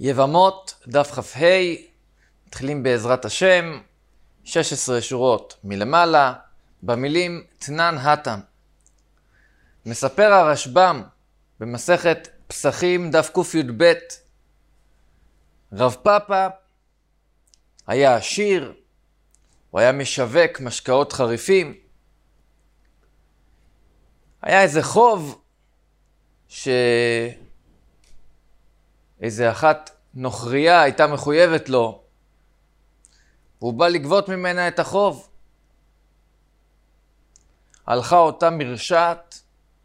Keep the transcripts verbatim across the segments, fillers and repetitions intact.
יבמות, דף כ"ה, מתחילים בעזרת השם, שש עשרה שורות מלמעלה, במילים תנן התם. מספר הרשב"ם במסכת פסחים דף קי"ב, רב פאפא היה עשיר, הוא היה משווק משקאות חריפים. היה איזה חוב שאיזה אחת נוכריה הייתה מחויבת לו, והוא בא לגבות ממנה את החוב. הלכה אותה מרשעת,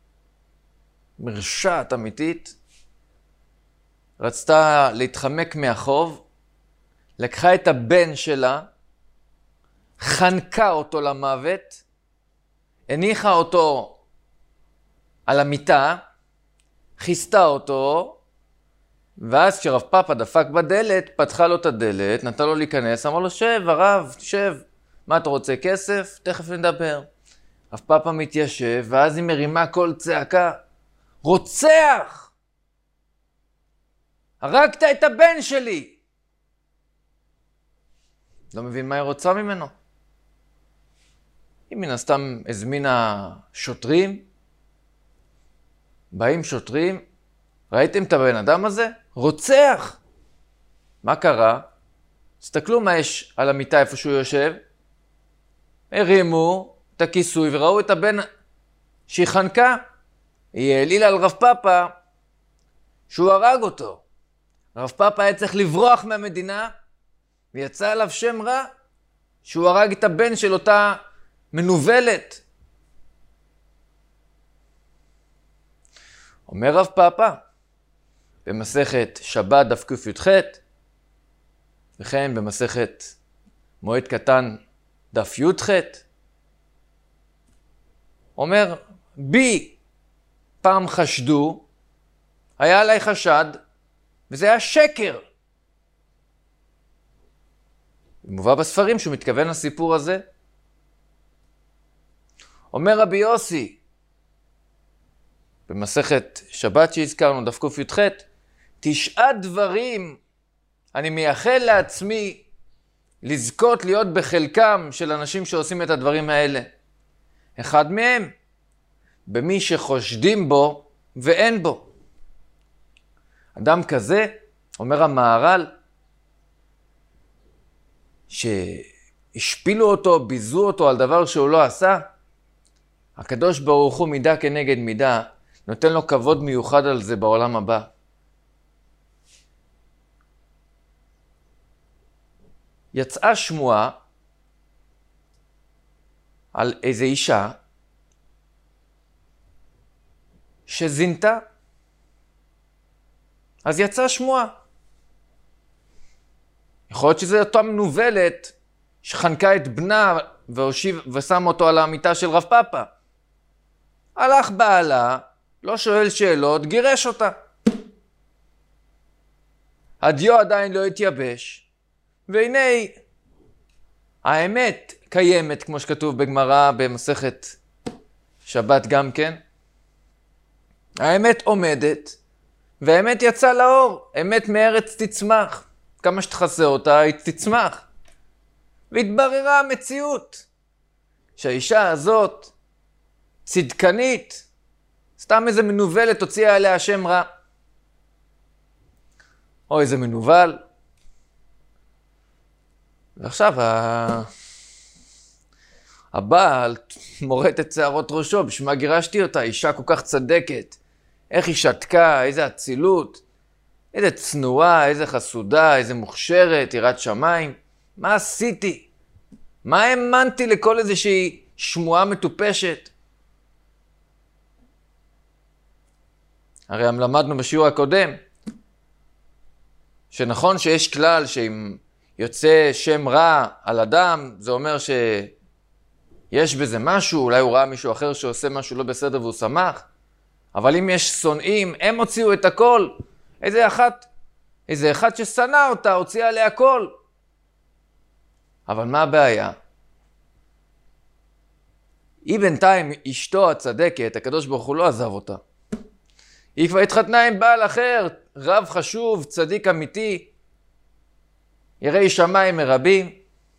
מרשעת אמיתית, רצתה להתחמק מהחוב, לקחה את הבן שלה, חנקה אותו למוות, הניחה אותו על המיטה, חיסתה אותו, ואז כשרב פאפא דפק בדלת, פתחה לו את הדלת, נתן לו להיכנס, אמר לו, שב הרב, שב, מה אתה רוצה, כסף? תכף נדבר. רב פאפא מתיישב, ואז היא מרימה קול צעקה, רוצח! הרגת את הבן שלי! לא מבין מה היא רוצה ממנו. היא מן הסתם הזמינה שוטרים, באים שוטרים, ראיתם את הבן אדם הזה? רוצח! מה קרה? תסתכלו מה יש על המיטה איפה שהוא יושב. הרימו את הכיסוי וראו את הבן שהיא חנקה. היא העלילה על רב פאפא שהוא הרג אותו. רב פאפא היה צריך לברוח מהמדינה, ויצא עליו שם רע שהוא הרג את הבן של אותה מנובלת. אומר רב פאפא במסכת שבת דף קי"ח, וכן במסכת מועד קטן דף י"ח, אומר, בי פעם חשדו, היה עליי חשד, וזה היה שקר. מובא בספרים שהוא מתכוון לסיפור הזה. אומר רבי יוסי, במסכת שבת שהזכרנו, דף קי"ח, תשעה דברים אני מייחל לעצמי לזכות להיות בחלקם של אנשים שעושים את הדברים האלה. אחד מהם, במי שחושדים בו ואין בו. אדם כזה, אומר המהר"ל, שהשפילו אותו, ביזו אותו על דבר שהוא לא עשה, הקדוש ברוך הוא מידה כנגד מידה, נותן לו כבוד מיוחד על זה בעולם הבא. יצאה שמועה על איזו אישה שזינתה. אז יצאה שמועה. יכול להיות שזה אותה מנובלת שחנקה את בנה והושיב, ושם אותו על המיטה של רב פאפא. הלך בעלה, לא שואל שאלות, גירש אותה. הדיו עדיין לא התייבש, והנה האמת קיימת, כמו שכתוב בגמרא במסכת שבת גם כן. האמת עומדת, והאמת יצאה לאור. אמת מארץ תצמח. כמה שתחסה אותה, היא תצמח. והתבררה המציאות, שהאישה הזאת צדקנית, סתם איזה מנובלת הוציאה עליה שם רע. או איזה מנובל. ועכשיו ה... הבעל מורט את שערות ראשו, בשביל מה גירשתי אותה, אישה כל כך צדקת. איך היא שתקה, איזה אצילות, איזה צנועה, איזה חסודה, איזה מוכשרת, יראת שמיים. מה עשיתי? מה האמנתי לכל איזושהי שמועה מטופשת? הרי למדנו בשיעור הקודם, שנכון שיש כלל שאם יוצא שם רע על אדם, זה אומר שיש בזה משהו, אולי הוא ראה מישהו אחר שעושה משהו לא בסדר והוא שמח, אבל אם יש שונאים, הם הוציאו את הכל. איזה אחת, איזה אחת ששנא אותה, הוציאה עליה הכל. אבל מה הבעיה? היא בינתיים, אשתו הצדקת, הקדוש ברוך הוא לא עזב אותה. היא כבר התחתנה עם בעל אחר, רב חשוב, צדיק אמיתי, יראי שמיים מרבים,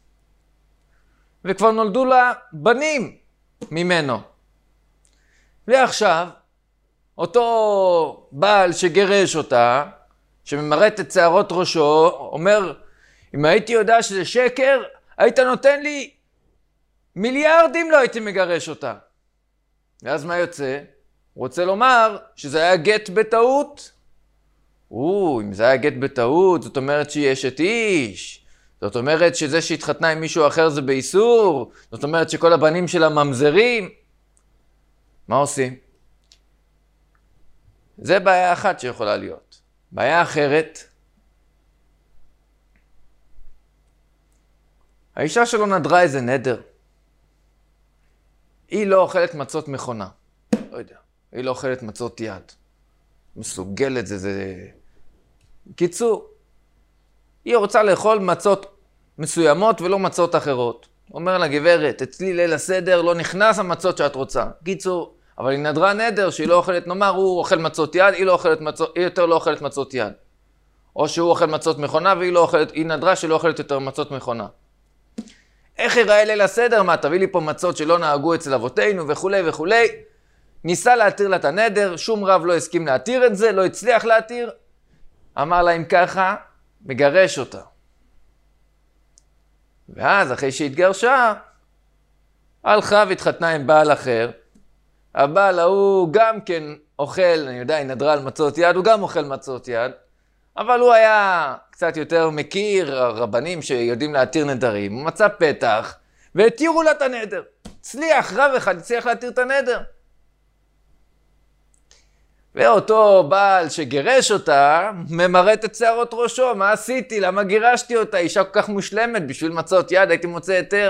וכבר נולדו לה בנים ממנו. ועכשיו, אותו בעל שגרש אותה, שממרט את שערות ראשו, אומר, אם הייתי יודע שזה שקר, היית נותן לי מיליארדים, לא הייתי מגרש אותה. ואז מה יוצא? הוא רוצה לומר שזה היה גט בטעות. או, אם זה היה גט בטעות, זאת אומרת שהיא אשת איש. זאת אומרת שזה שהתחתנה עם מישהו אחר זה באיסור. זאת אומרת שכל הבנים שלה ממזרים. מה עושים? זה בעיה אחת שיכולה להיות. בעיה אחרת, האישה שלו נדרה איזה נדר. היא לא אוכלת מצות מכונה. לא יודע. היא לא אוכלת מצות יד. מסוגלת, זה זה... קיצור, היא רוצה לאכול מצות מסוימות ולא מצות אחרות. אומר לה, גברת, אצלי ליל הסדר לא נכנס המצות שאת רוצה. קיצור, אבל היא נדרה נדר שהיא לא אוכלת, נאמר, הוא אוכל מצות יד, היא, לא אוכלת מצות, היא יותר לא אוכלת מצות יד. או שהוא אוכל מצות מכונה והיא לא אוכלת, היא נדרה שהיא לא אוכלת יותר מצות מכונה. איך ייראה ליל הסדר? מה, תביא לי פה מצות שלא נהגו אצל אבותינו וכו' וכו'. ניסה להתיר לה את הנדר, שום רב לא הסכים להתיר את זה, לא הצליח להתיר. אמר לה, אם ככה, מגרש אותה. ואז אחרי שהתגרשה, הלכה והתחתנה עם בעל אחר. הבעל ההוא גם כן אוכל, אני יודע, היא נדרה על מצות יד, הוא גם אוכל מצות יד. אבל הוא היה קצת יותר מכיר, הרבנים שיודעים להתיר נדרים. הוא מצא פתח והתירו לה את הנדר. הצליח, רב אחד הצליח להתיר את הנדר. ואותו בעל שגירש אותה, ממרט את שערות ראשו. מה עשיתי? למה גירשתי אותה? אישה כל כך מושלמת, בשביל מצות יד הייתי מוצא היתר.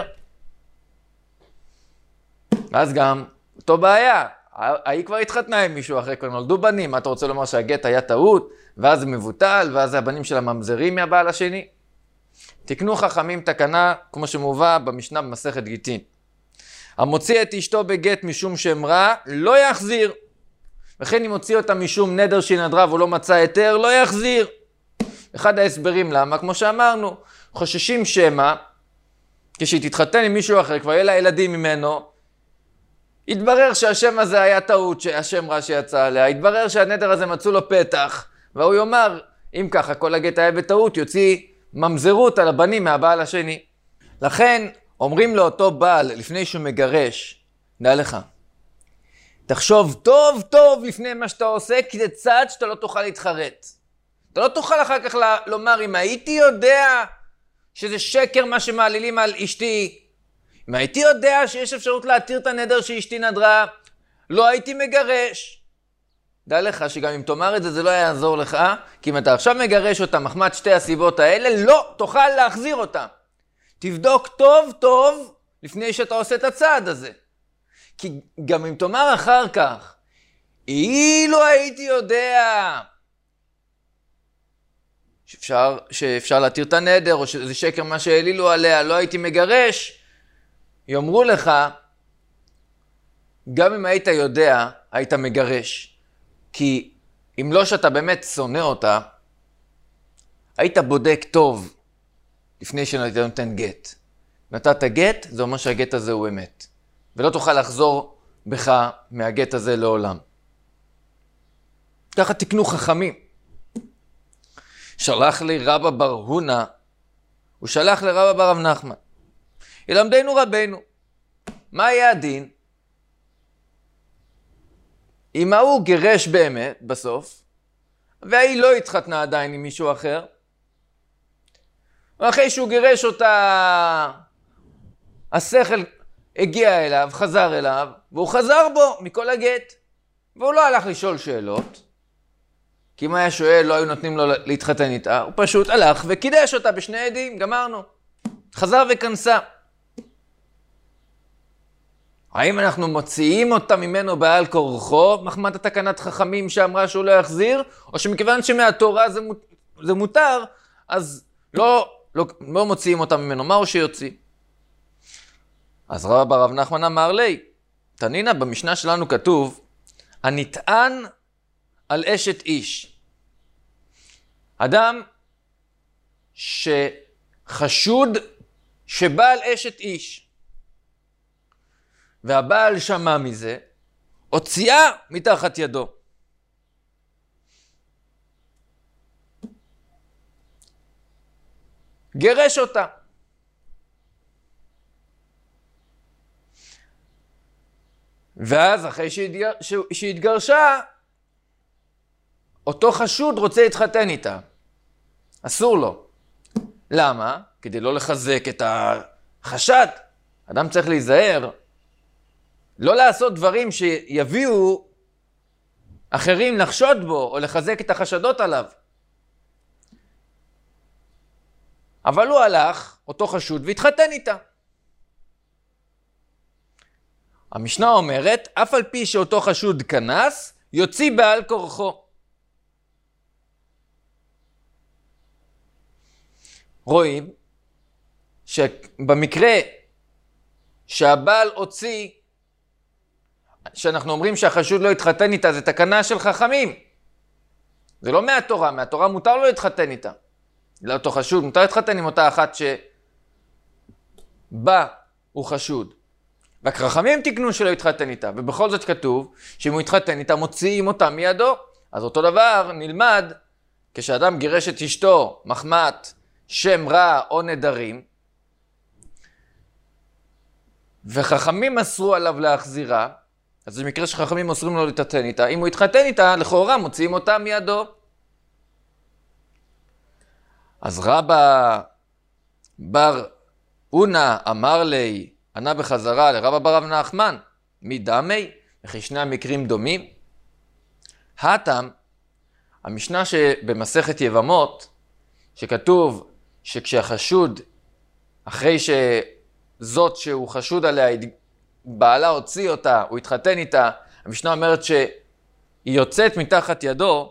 אז גם, אותו בעיה. היא כבר התחתנה עם מישהו אחרי, כבר נולדו בנים. מה אתה רוצה לומר שהגט היה טעות? ואז זה מבוטל, ואז הבנים של הממזרים מהבעל השני. תקנו חכמים תקנה, כמו שמובא במשנה במסכת גיטין. המוציא את אשתו בגט משום שם רע, לא יחזיר. וכן אם הוציא אותה משום נדר שהיא נדרה והוא לא מצא היתר, לא יחזיר. אחד ההסברים למה, כמו שאמרנו, חוששים שמה, כשהיא תתחתן עם מישהו אחר, כבר יהיה לה ילדים ממנו, התברר שהשם הזה היה טעות, שהשם רע שיצא עליה, התברר שהנדר הזה מצאו לו פתח, והוא יאמר, אם ככה כל הגט היה בטעות, יוציא ממזרות על הבנים מהבעל השני. לכן אומרים לאותו בעל, לפני שהוא מגרש, דע לך, תחשוב טוב טוב לפני מה שאתה עושה, כי זה צעד שאתה לא תוכל להתחרט. אתה לא תוכל אחר כך לומר, אם הייתי יודע שזה שקר מה שמעלילים על אשתי, אם הייתי יודע שיש אפשרות להתיר את הנדר שאשתי נדרה, לא הייתי מגרש. דע לך שגם אם תאמר את זה, זה לא יעזור לך, כי אם אתה עכשיו מגרש אותה מחמת שתי הסיבות האלה, לא תוכל להחזיר אותה. תבדוק טוב טוב לפני שאתה עושה את הצעד הזה. כי גם אם תאמר אחר כך, אילו הייתי יודע שאפשר, שאפשר להתיר את הנדר, או שזה שקר מה שהעלילו עליה, לא הייתי מגרש, יאמרו לך, גם אם היית יודע, היית מגרש. כי אם לא שאתה באמת שונא אותה, היית בודק טוב לפני שאתה נותן גט. נתת גט, זה אומר שהגט הזה הוא אמת. ולא תוכל לחזור בך מהגט הזה לעולם. ככה תקנו חכמים. שלח לי רבא בר הונא, הוא שלח לרבא בר רב נחמן. ילמדנו רבנו, מה היה הדין? אם ההוא גירש באמת בסוף, והיא לא התחתנה עדיין עם מישהו אחר, ואחרי שהוא גירש אותה, השכל הגיע אליו, חזר אליו, והוא חזר בו מכל הגט. והוא לא הלך לשאול שאלות, כי אם היה שואל לא היו נותנים לו להתחתן איתה, הוא פשוט הלך וקידש אותה בשני עדים, גמרנו. חזר וכנסה. האם אנחנו מוציאים אותה ממנו בעל כורחו, מחמת התקנת חכמים שאמרה שהוא לא יחזיר, או שמכיוון שמהתורה זה, מות... זה מותר, אז לא, לא, לא מוציאים אותה ממנו, מה הוא שיוציא? אז רבא בר רב נחמן אמר לי, תנינה, במשנה שלנו כתוב, הנטען על אשת איש. אדם שחשוד שבעל אשת איש, והבעל שמע מזה, הוציאה מתחת ידו. גרש אותה. ואז אחרי שהתגר... שהתגרשה, אותו חשוד רוצה להתחתן איתה. אסור לו. למה? כדי לא לחזק את החשד. אדם צריך להיזהר. לא לעשות דברים שיביאו אחרים לחשוד בו או לחזק את החשדות עליו. אבל הוא הלך, אותו חשוד, והתחתן איתה. המשנה אומרת, אף על פי שאותו חשוד כנס, יוציא בעל כורחו. רואים שבמקרה שהבעל הוציא, שאנחנו אומרים שהחשוד לא התחתן איתה, זה תקנה של חכמים. זה לא מהתורה, מהתורה מותר לו להתחתן איתה. לאותו חשוד מותר להתחתן עם אותה אחת שבא הוא חשוד. רק חכמים תקנו שלא יתחתן איתה, ובכל זאת כתוב שאם הוא יתחתן איתה מוציאים אותה מידו. אז אותו דבר נלמד כשאדם גירש את אשתו מחמת שם רע או נדרים, וחכמים אסרו עליו להחזירה, אז זה מקרה שחכמים אוסרים לו להתחתן איתה. אם הוא יתחתן איתה, לכאורה מוציאים אותה מידו. אז רבא בר אונה אמר לי, ענה בחזרה לרבא בר רב נחמן, מי דמי? וכי שני המקרים דומים? הטעם, המשנה שבמסכת יבמות, שכתוב שכשהחשוד, אחרי שזאת שהוא חשוד עליה, בעלה הוציא אותה, הוא התחתן איתה, המשנה אומרת שהיא יוצאת מתחת ידו.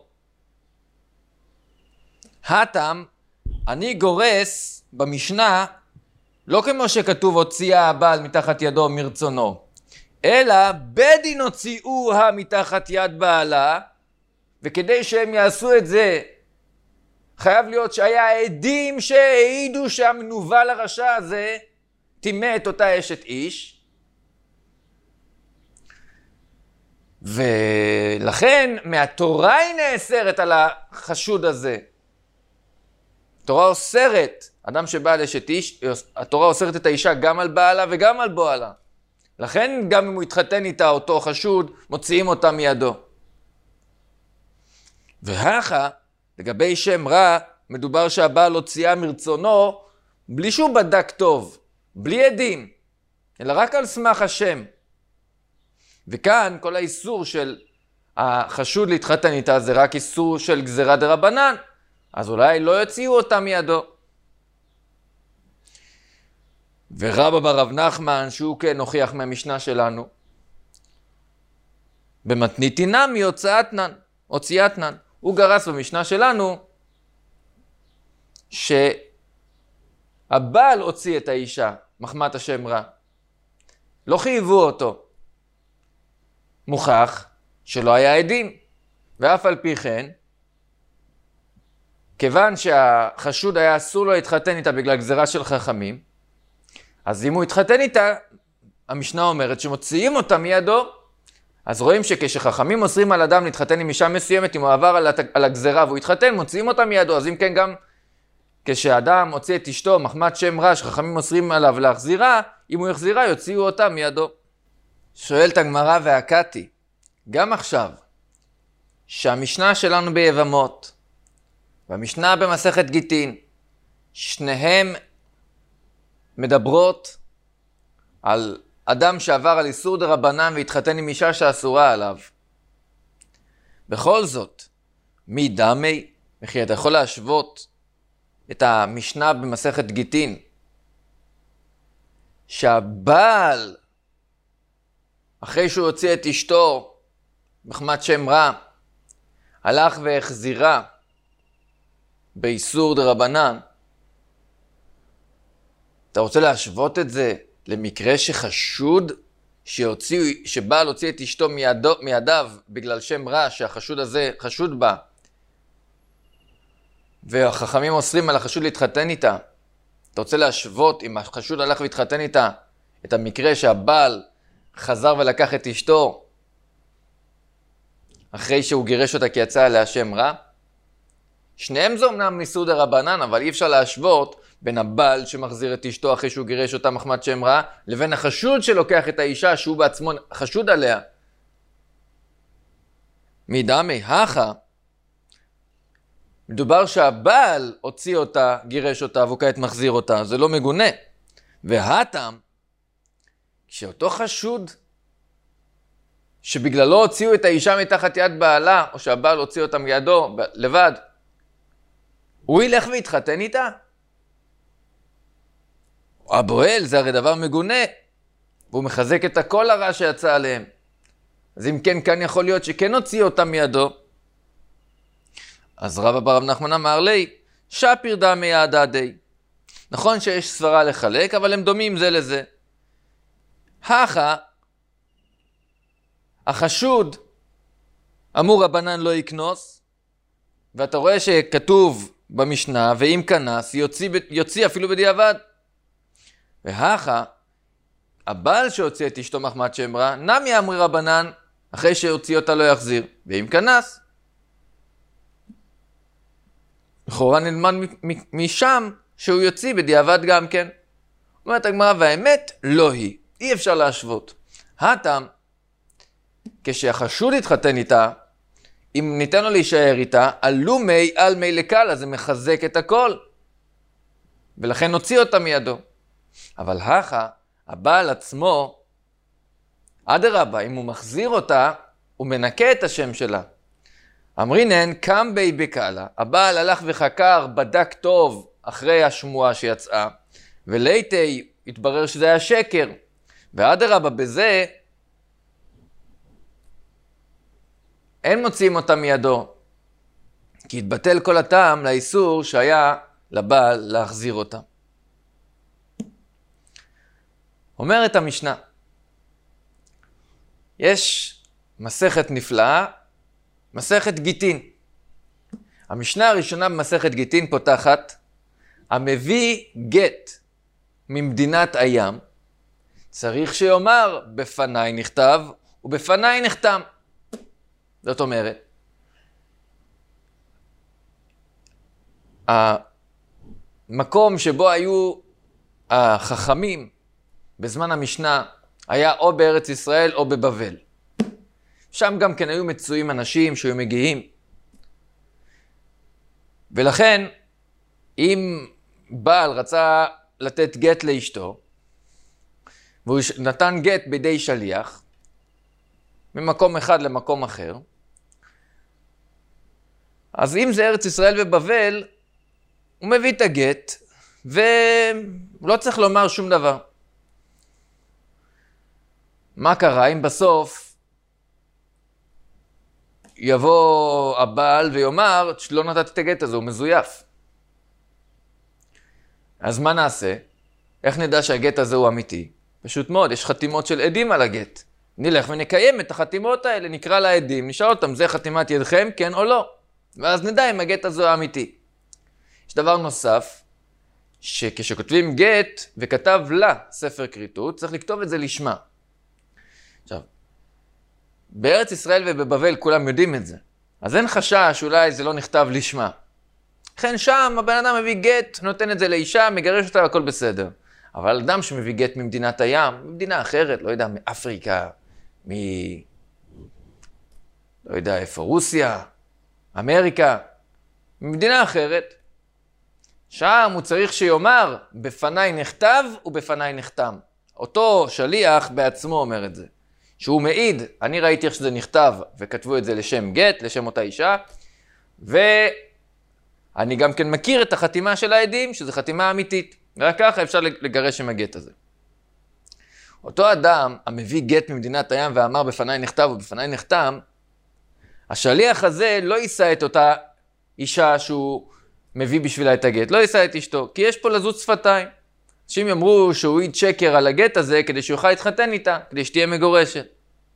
הטעם, אני גורס במשנה, לא כמו שכתוב הוציאה הבעל מתחת ידו מרצונו, אלא בדין הוציאוה מתחת יד בעלה, וכדי שהם יעשו את זה, חייב להיות שהיה עדים שהעידו שהמנוול הרשע הזה טימא את אותה אשת איש, ולכן מהתורה היא נאסרת על החשוד הזה. התורה אוסרת, אדם שבעל אשת איש, התורה אוסרת את האישה גם על בעלה וגם על בועלה. לכן גם אם הוא יתחתן איתה אותו חשוד, מוציאים אותה מידו. והכה, לגבי שם רע, מדובר שהבעל הוציאה מרצונו, בלי שהוא בדק טוב, בלי עדים, אלא רק על סמך השם. וכאן כל האיסור של החשוד להתחתן איתה זה רק איסור של גזירה דרבנן, אז אולי לא יוציאו אותה מידו. ורבא בר רב נחמן, שהוא כן הוכיח מהמשנה שלנו, במתניתינם מהוצאתנן, הוציאתנן. הוא גרס במשנה שלנו שהבעל הוציא את האישה מחמת השם רע. לא חייבו אותו. מוכח שלא היה עדים. ואף על פי כן, כיוון שהחשוד היה אסור לו להתחתן איתה בגלל גזירה של חכמים, אז אם הוא התחתן איתה, המשנה אומרת שמוציאים אותה מידו. אז רואים שכשחכמים אוסרים על אדם להתחתן עם אישה מסוימת, אם הוא עבר על, הת... על הגזירה והוא התחתן, מוציאים אותה מידו. אז אם כן גם כשאדם הוציא את אשתו מחמת שם רע, שחכמים אוסרים עליו להחזירה, אם הוא יחזירה יוציאו אותה מידו. שואלת הגמרא והקתי, גם עכשיו, שהמשנה שלנו ביבמות, והמשנה במסכת גיטין, שניהם מדברות על אדם שעבר על איסור דרבנן והתחתן עם אישה שאסורה עליו. בכל זאת, מי דמי? וכי אתה יכול להשוות את המשנה במסכת גיטין, שהבעל, אחרי שהוא הוציא את אשתו מחמת שם רע, הלך והחזירה באיסור דרבנן. אתה רוצה להשוות את זה למקרה שחשוד שהוציא, שבא להוציא את אשתו מידו, מידיו בגלל שם רע שהחשוד הזה חשוד בה, והחכמים אוסרים על החשוד להתחתן איתה. אתה רוצה להשוות אם החשוד הלך והתחתן איתה את המקרה שהבעל חזר ולקח את אשתו אחרי שהוא גירש אותה כי יצא עליה שם רע? שניהם זה אמנם ניסוד הרבנן, אבל אי אפשר להשוות בין הבעל שמחזיר את אשתו אחרי שהוא גירש אותה מחמת שם רע, לבין החשוד שלוקח את האישה שהוא בעצמו חשוד עליה. מדמי הכה, מדובר שהבעל הוציא אותה, גירש אותה, והוא כעת מחזיר אותה, זה לא מגונה. והטעם, כשאותו חשוד שבגללו הוציאו את האישה מתחת יד בעלה, או שהבעל הוציא אותה מידו לבד, הוא ילך ויתחתן איתה? הבועל, זה הרי דבר מגונה, והוא מחזק את הכל הרע שיצא עליהם. אז אם כן, כאן יכול להיות שכן הוציא אותה מידו. אז רבא בר רב נחמן אמר לי, שפיר דמי יעדה די. נכון שיש סברה לחלק, אבל הם דומים זה לזה. הכה, החשוד אמור רבנן לא יקנוס, ואתה רואה שכתוב במשנה, ואם כנס, יוציא, יוציא אפילו בדיעבד. והכה, הבעל שהוציא את אשתו מחמת שם רע, נמי אמרי רבנן, אחרי שהוציא אותה לא יחזיר, ואם כנס. לכאורה נלמד משם שהוא יוציא בדיעבד גם כן. אומרת הגמרא, והאמת לא היא, אי אפשר להשוות. הטעם, כשהחשוד התחתן איתה, אם ניתן לו להישאר איתה, עלו מי על מי לקל, אז זה מחזק את הכל. ולכן נוציא אותה מידו. אבל הכה, הבעל עצמו, אדרבה, אם הוא מחזיר אותה, הוא מנקה את השם שלה. אמרינן, קם בי בקלה, הבעל הלך וחקר, בדק טוב אחרי השמועה שיצאה, וליתי התברר שזה היה שקר. ואדרבה בזה, אין מוציאים אותה מידו, כי התבטל כל הטעם לאיסור שהיה לבעל להחזיר אותה. אומרת המשנה, יש מסכת נפלאה, מסכת גיטין. המשנה הראשונה במסכת גיטין פותחת, המביא גט ממדינת הים, צריך שיאמר בפניי נכתב ובפניי נחתם. זאת אומרת, המקום שבו היו החכמים בזמן המשנה היה או בארץ ישראל או בבבל. שם גם כן היו מצויים אנשים שהיו מגיעים. ולכן, אם בעל רצה לתת גט לאשתו, והוא נתן גט בידי שליח, ממקום אחד למקום אחר, אז אם זה ארץ ישראל ובבל, הוא מביא את הגט, ולא צריך לומר שום דבר. מה קרה אם בסוף יבוא הבעל ויאמר שלא נתת את הגט הזה, הוא מזויף? אז מה נעשה? איך נדע שהגט הזה הוא אמיתי? פשוט מאוד, יש חתימות של עדים על הגט. נלך ונקיים את החתימות האלה, נקרא לעדים, נשאל אותם, זה חתימת ידכם, כן או לא? ואז נדע אם הגט הזה הוא אמיתי. יש דבר נוסף, שכשכותבים גט וכתב לה ספר כריתות, צריך לכתוב את זה לשמה. עכשיו, בארץ ישראל ובבבל כולם יודעים את זה. אז אין חשש, אולי זה לא נכתב לשמה. לכן שם הבן אדם מביא גט, נותן את זה לאישה, מגרש אותה, הכל בסדר. אבל אדם שמביא גט ממדינת הים, ממדינה אחרת, לא יודע, מאפריקה, מ... לא יודע איפה, רוסיה, אמריקה, ממדינה אחרת, שם הוא צריך שיאמר, בפניי נכתב ובפניי נחתם. אותו שליח בעצמו אומר את זה. שהוא מעיד, אני ראיתי איך שזה נכתב, וכתבו את זה לשם גט, לשם אותה אישה, ואני גם כן מכיר את החתימה של העדים, שזו חתימה אמיתית. ורק ככה אפשר לגרש עם הגט הזה. אותו אדם, המביא גט ממדינת הים ואמר בפניי נכתב ובפניי נחתם, השליח הזה לא יישא את אותה אישה שהוא מביא בשבילה את הגט, לא יישא את אשתו, כי יש פה לזות שפתיים. אנשים יאמרו שהוא העיד שקר על הגט הזה כדי שיוכל להתחתן איתה, כדי שתהיה מגורשת.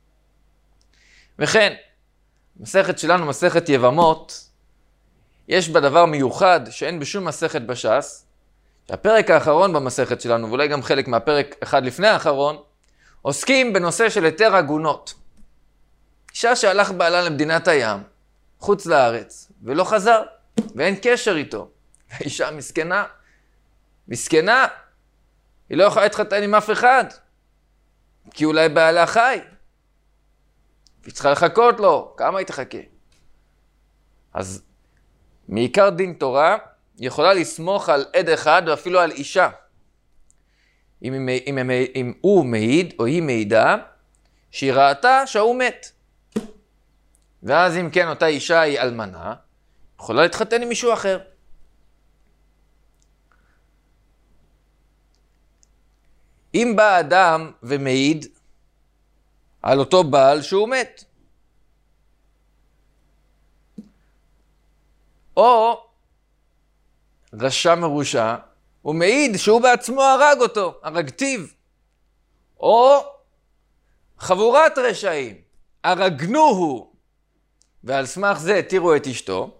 וכן, מסכת שלנו, מסכת יבמות, יש בה דבר מיוחד שאין בשום מסכת בש"ס, שהפרק האחרון במסכת שלנו, ואולי גם חלק מהפרק אחד לפני האחרון, עוסקים בנושא של היתר עגונות. אישה שהלך בעלה למדינת הים, חוץ לארץ, ולא חזר, ואין קשר איתו. האישה מסכנה, מסכנה, היא לא יכולה להתחתן עם אף אחד, כי אולי בעלה חי. היא צריכה לחכות לו, כמה היא תחכה? אז מעיקר דין תורה, היא יכולה לסמוך על עד אחד ואפילו על אישה. אם, אם, אם, אם הוא מעיד או היא מעידה, שהיא ראתה שהוא מת. ואז אם כן אותה אישה היא אלמנה, יכולה להתחתן עם מישהו אחר. אם בא אדם ומעיד על אותו בעל שהוא מת, או רשע מרושע, הוא מעיד שהוא בעצמו הרג אותו, הרגתיו, או חבורת רשעים, הרגנוהו, ועל סמך זה התירו את אשתו,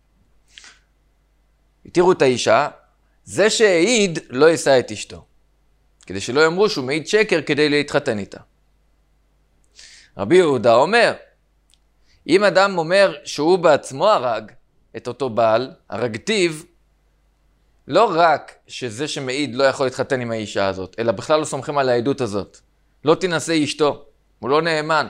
התירו את האישה, זה שהעיד לא יישא את אשתו, כדי שלא יאמרו שהוא מעיד שקר כדי להתחתן איתה. רבי יהודה אומר, אם אדם אומר שהוא בעצמו הרג את אותו בעל, הרגתיו, לא רק שזה שמעיד לא יכול להתחתן עם האישה הזאת, אלא בכלל לא סומכים על העדות הזאת. לא תנסה אשתו, הוא לא נאמן.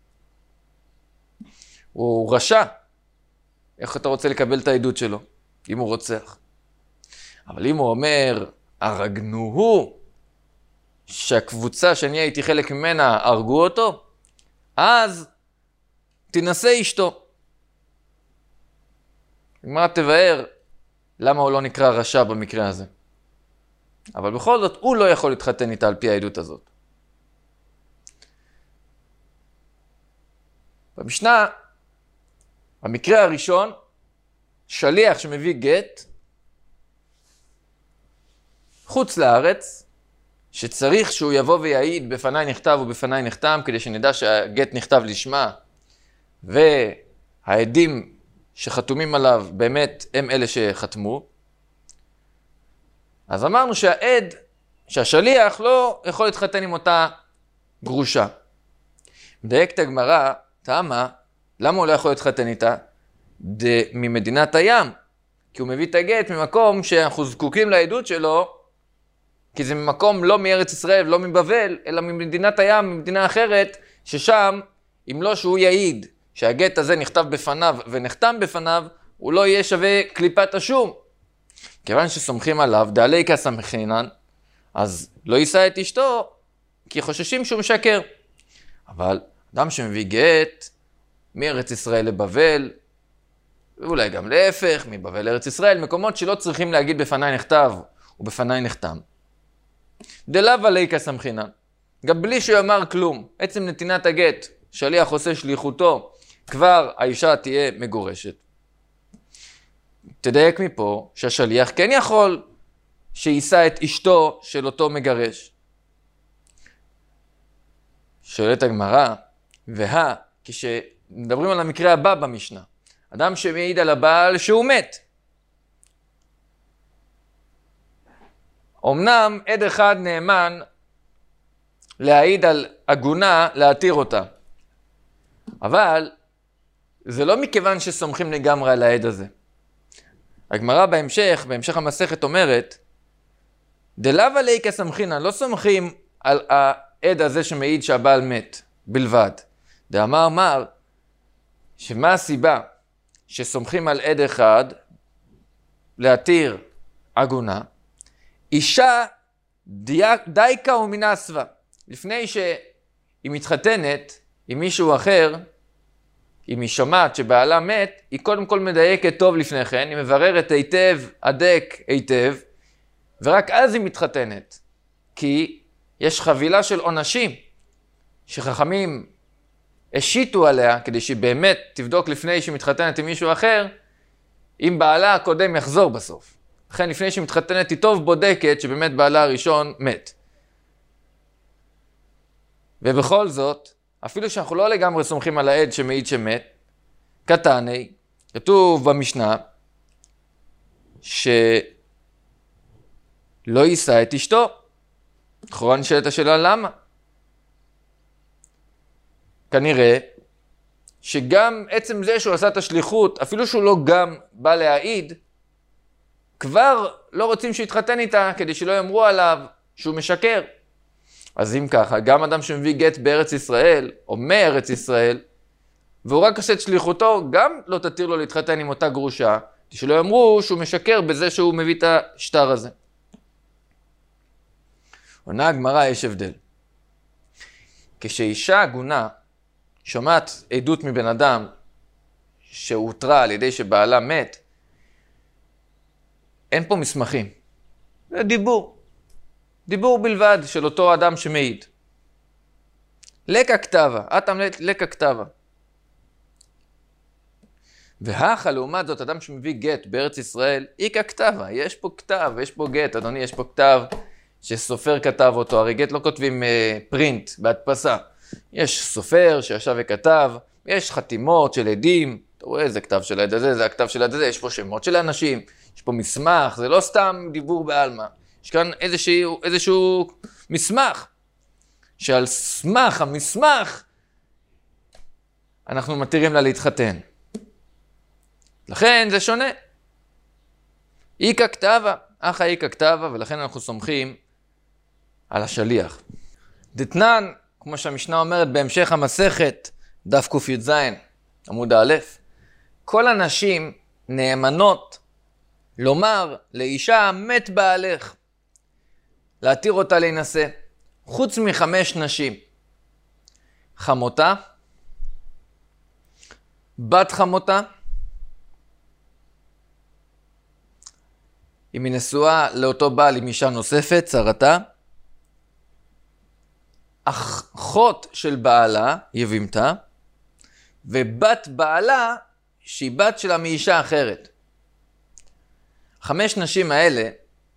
הוא רשע. איך אתה רוצה לקבל את העדות שלו, אם הוא רוצח? אבל אם הוא אומר, הרגנוהו, שהקבוצה שאני הייתי חלק ממנה, הרגו אותו, אז תנסה אשתו. מה תבאר למה הוא לא נקרא רשע במקרה הזה? אבל בכל זאת, הוא לא יכול להתחתן איתה על פי העדות הזאת. במשנה, במקרה הראשון, שליח שמביא גט, חוץ לארץ, שצריך שהוא יבוא ויעיד בפניי נכתב ובפניי נחתם, כדי שנדע שהגט נכתב לשמה, והעדים שחתומים עליו באמת הם אלה שחתמו. אז אמרנו שהעד, שהשליח לא יכול להתחתן עם אותה גרושה. מדייקת הגמרא, תמה, למה הוא לא יכול להתחתן איתה? ממדינת הים, כי הוא מביא את הגט ממקום שאנחנו זקוקים לעדות שלו, כי זה ממקום לא מארץ ישראל, לא מבבל, אלא ממדינת הים, ממדינה אחרת, ששם, אם לא שהוא יעיד שהגט הזה נכתב בפניו ונחתם בפניו, הוא לא יהיה שווה קליפת השום. כיוון שסומכים עליו, דעלי כסמכינן, אז לא יישא את אשתו, כי חוששים שהוא משקר. אבל אדם שמביא גט מארץ ישראל לבבל, ואולי גם להפך, מבבל לארץ ישראל, מקומות שלא צריכים להגיד בפניי נכתב ובפניי נחתם. דלאו עלי כסמכינן, גם בלי שיאמר כלום, עצם נתינת הגט, שליח עושה שליחותו, כבר האישה תהיה מגורשת. תדייק מפה שהשליח כן יכול שיישא את אשתו של אותו מגרש. שואלת הגמרא, והה, כשמדברים על המקרה הבא במשנה, אדם שמעיד על הבעל שהוא מת. אמנם עד אחד נאמן להעיד על עגונה, להתיר אותה. אבל זה לא מכיוון שסומכים לגמרי על העד הזה. הגמרא בהמשך, בהמשך המסכת אומרת, דלאו עלי כסמכינן, לא סומכים על העד הזה שמעיד שהבעל מת בלבד. דאמר מר, שמה הסיבה שסומכים על עד אחד להתיר עגונה? אישה דייקה ומנסווה. לפני שהיא מתחתנת עם מישהו אחר, אם היא שומעת שבעלה מת, היא קודם כל מדייקת טוב לפני כן, היא מבררת היטב, עדק היטב, ורק אז היא מתחתנת. כי יש חבילה של עונשים שחכמים השיתו עליה, כדי שהיא באמת תבדוק לפני שהיא מתחתנת עם מישהו אחר, אם בעלה הקודם יחזור בסוף. לכן לפני שהיא מתחתנת היא טוב בודקת שבאמת בעלה הראשון מת. ובכל זאת, אפילו שאנחנו לא לגמרי סומכים על העד שמעיד שמת, קטני, כתוב במשנה, שלא יישא את אשתו. לכאורה נשאלת השאלה למה? כנראה שגם עצם זה שהוא עשה את השליחות, אפילו שהוא לא גם בא להעיד, כבר לא רוצים שיתחתן איתה כדי שלא יאמרו עליו שהוא משקר. אז אם ככה, גם אדם שמביא גט בארץ ישראל, או מארץ ישראל, והוא רק עושה את שליחותו, גם לא תתיר לו להתחתן עם אותה גרושה, כדי שלא יאמרו שהוא משקר בזה שהוא מביא את השטר הזה. עונה הגמרא, יש הבדל. כשאישה עגונה שומעת עדות מבן אדם שהותרה על ידי שבעלה מת, אין פה מסמכים. זה דיבור. דיבור בלבד של אותו אדם שמעיד. לקה כתבה, אתם לקה כתבה. והכה לעומת זאת, אדם שמביא גט בארץ ישראל, איקה כתבה. יש פה כתב, יש פה גט, אדוני, יש פה כתב שסופר כתב אותו. הרי גט לא כותבים אה, פרינט, בהדפסה. יש סופר שישב וכתב, יש חתימות של עדים, אתה רואה, זה כתב של העד הזה, זה הכתב של העד הזה, יש פה שמות של אנשים, יש פה מסמך, זה לא סתם דיבור בעלמא. יש כאן איזשהו, איזשהו מסמך, שעל סמך המסמך, אנחנו מתירים לה להתחתן. לכן זה שונה. איקה כתבה, אחא איקה כתבה, ולכן אנחנו סומכים על השליח. דתנן, כמו שהמשנה אומרת בהמשך המסכת, דף ק"ז, עמוד א', כל הנשים נאמנות לומר לאישה מת בעלך, להתיר אותה להינשא, חוץ מחמש נשים. חמותה, בת חמותה, אם היא נשואה לאותו בעל עם אישה נוספת, צרתה, אחות של בעלה, יבימתה, ובת בעלה, שהיא בת שלה מאישה אחרת. חמש נשים האלה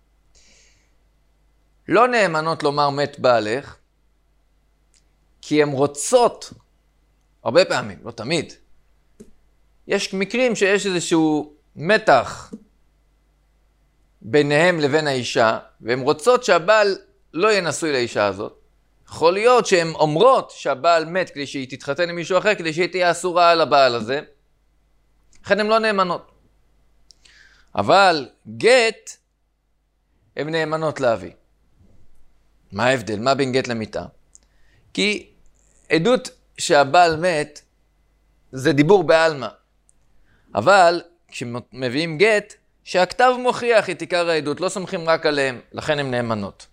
לא נאמנות לומר מת בעלך, כי הן רוצות, הרבה פעמים, לא תמיד, יש מקרים שיש איזשהו מתח ביניהם לבין האישה, והן רוצות שהבעל לא יהיה נשוי לאישה הזאת. יכול להיות שהן אומרות שהבעל מת כדי שהיא תתחתן עם מישהו אחר, כדי שהיא תהיה אסורה על הבעל הזה. לכן הן לא נאמנות. אבל גט, הן נאמנות להביא. מה ההבדל? מה בין גט למיתה? כי עדות שהבעל מת, זה דיבור בעלמא. אבל כשמביאים גט, שהכתב מוכיח את עיקר העדות, לא סומכים רק עליהם, לכן הן נאמנות.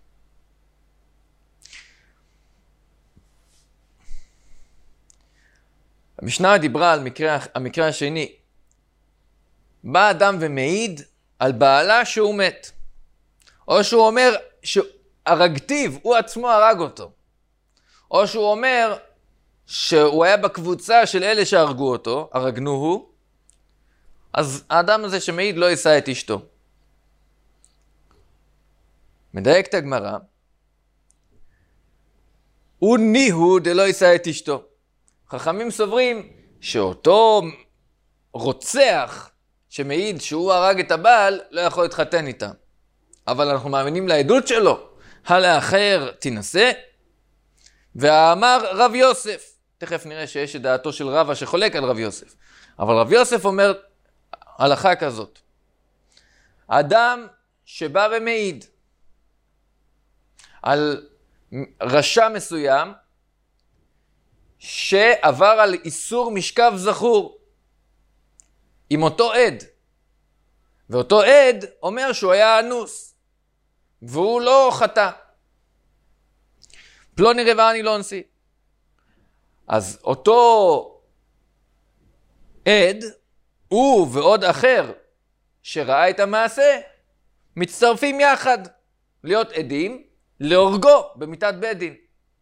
המשנה דיברה על מקרה, המקרה השני. בא אדם ומעיד על בעלה שהוא מת. או שהוא אומר שהרגתיו, הוא עצמו הרג אותו. או שהוא אומר שהוא היה בקבוצה של אלה שהרגו אותו, הרגנו הוא, אז האדם הזה שמעיד לא יישא את אשתו. מדייק את הגמרא, הוא ניהו דלא יישא את אשתו. חכמים סוברים שאותו רוצח שמעיד שהוא הרג את הבעל לא יכול להתחתן איתה. אבל אנחנו מאמינים לעדות שלו. הלאחר תינשא, והאמר רב יוסף. תכף נראה שיש את דעתו של רבא שחולק על רב יוסף. אבל רב יוסף אומר הלכה כזאת. אדם שבא ומעיד על רשע מסוים, שעבר על איסור משכב זכור עם אותו עד, ואותו עד אומר שהוא היה אנוס והוא לא חטא, פלוני רבעני לא אנסי. אז אותו עד, הוא ועוד אחר שראה את המעשה, מצטרפים יחד להיות עדים להורגו במיתת בית דין.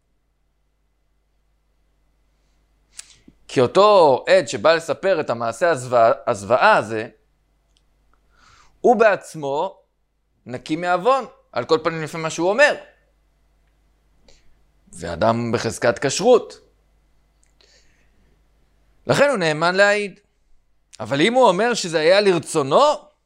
כי אותו עד שבא לספר את המעשה הזוועה הזה, הוא בעצמו נקי מעוון, על כל פנים לפי מה שהוא אומר. ואדם בחזקת כשרות. לכן הוא נאמן להעיד. אבל אם הוא אומר שזה היה לרצונו,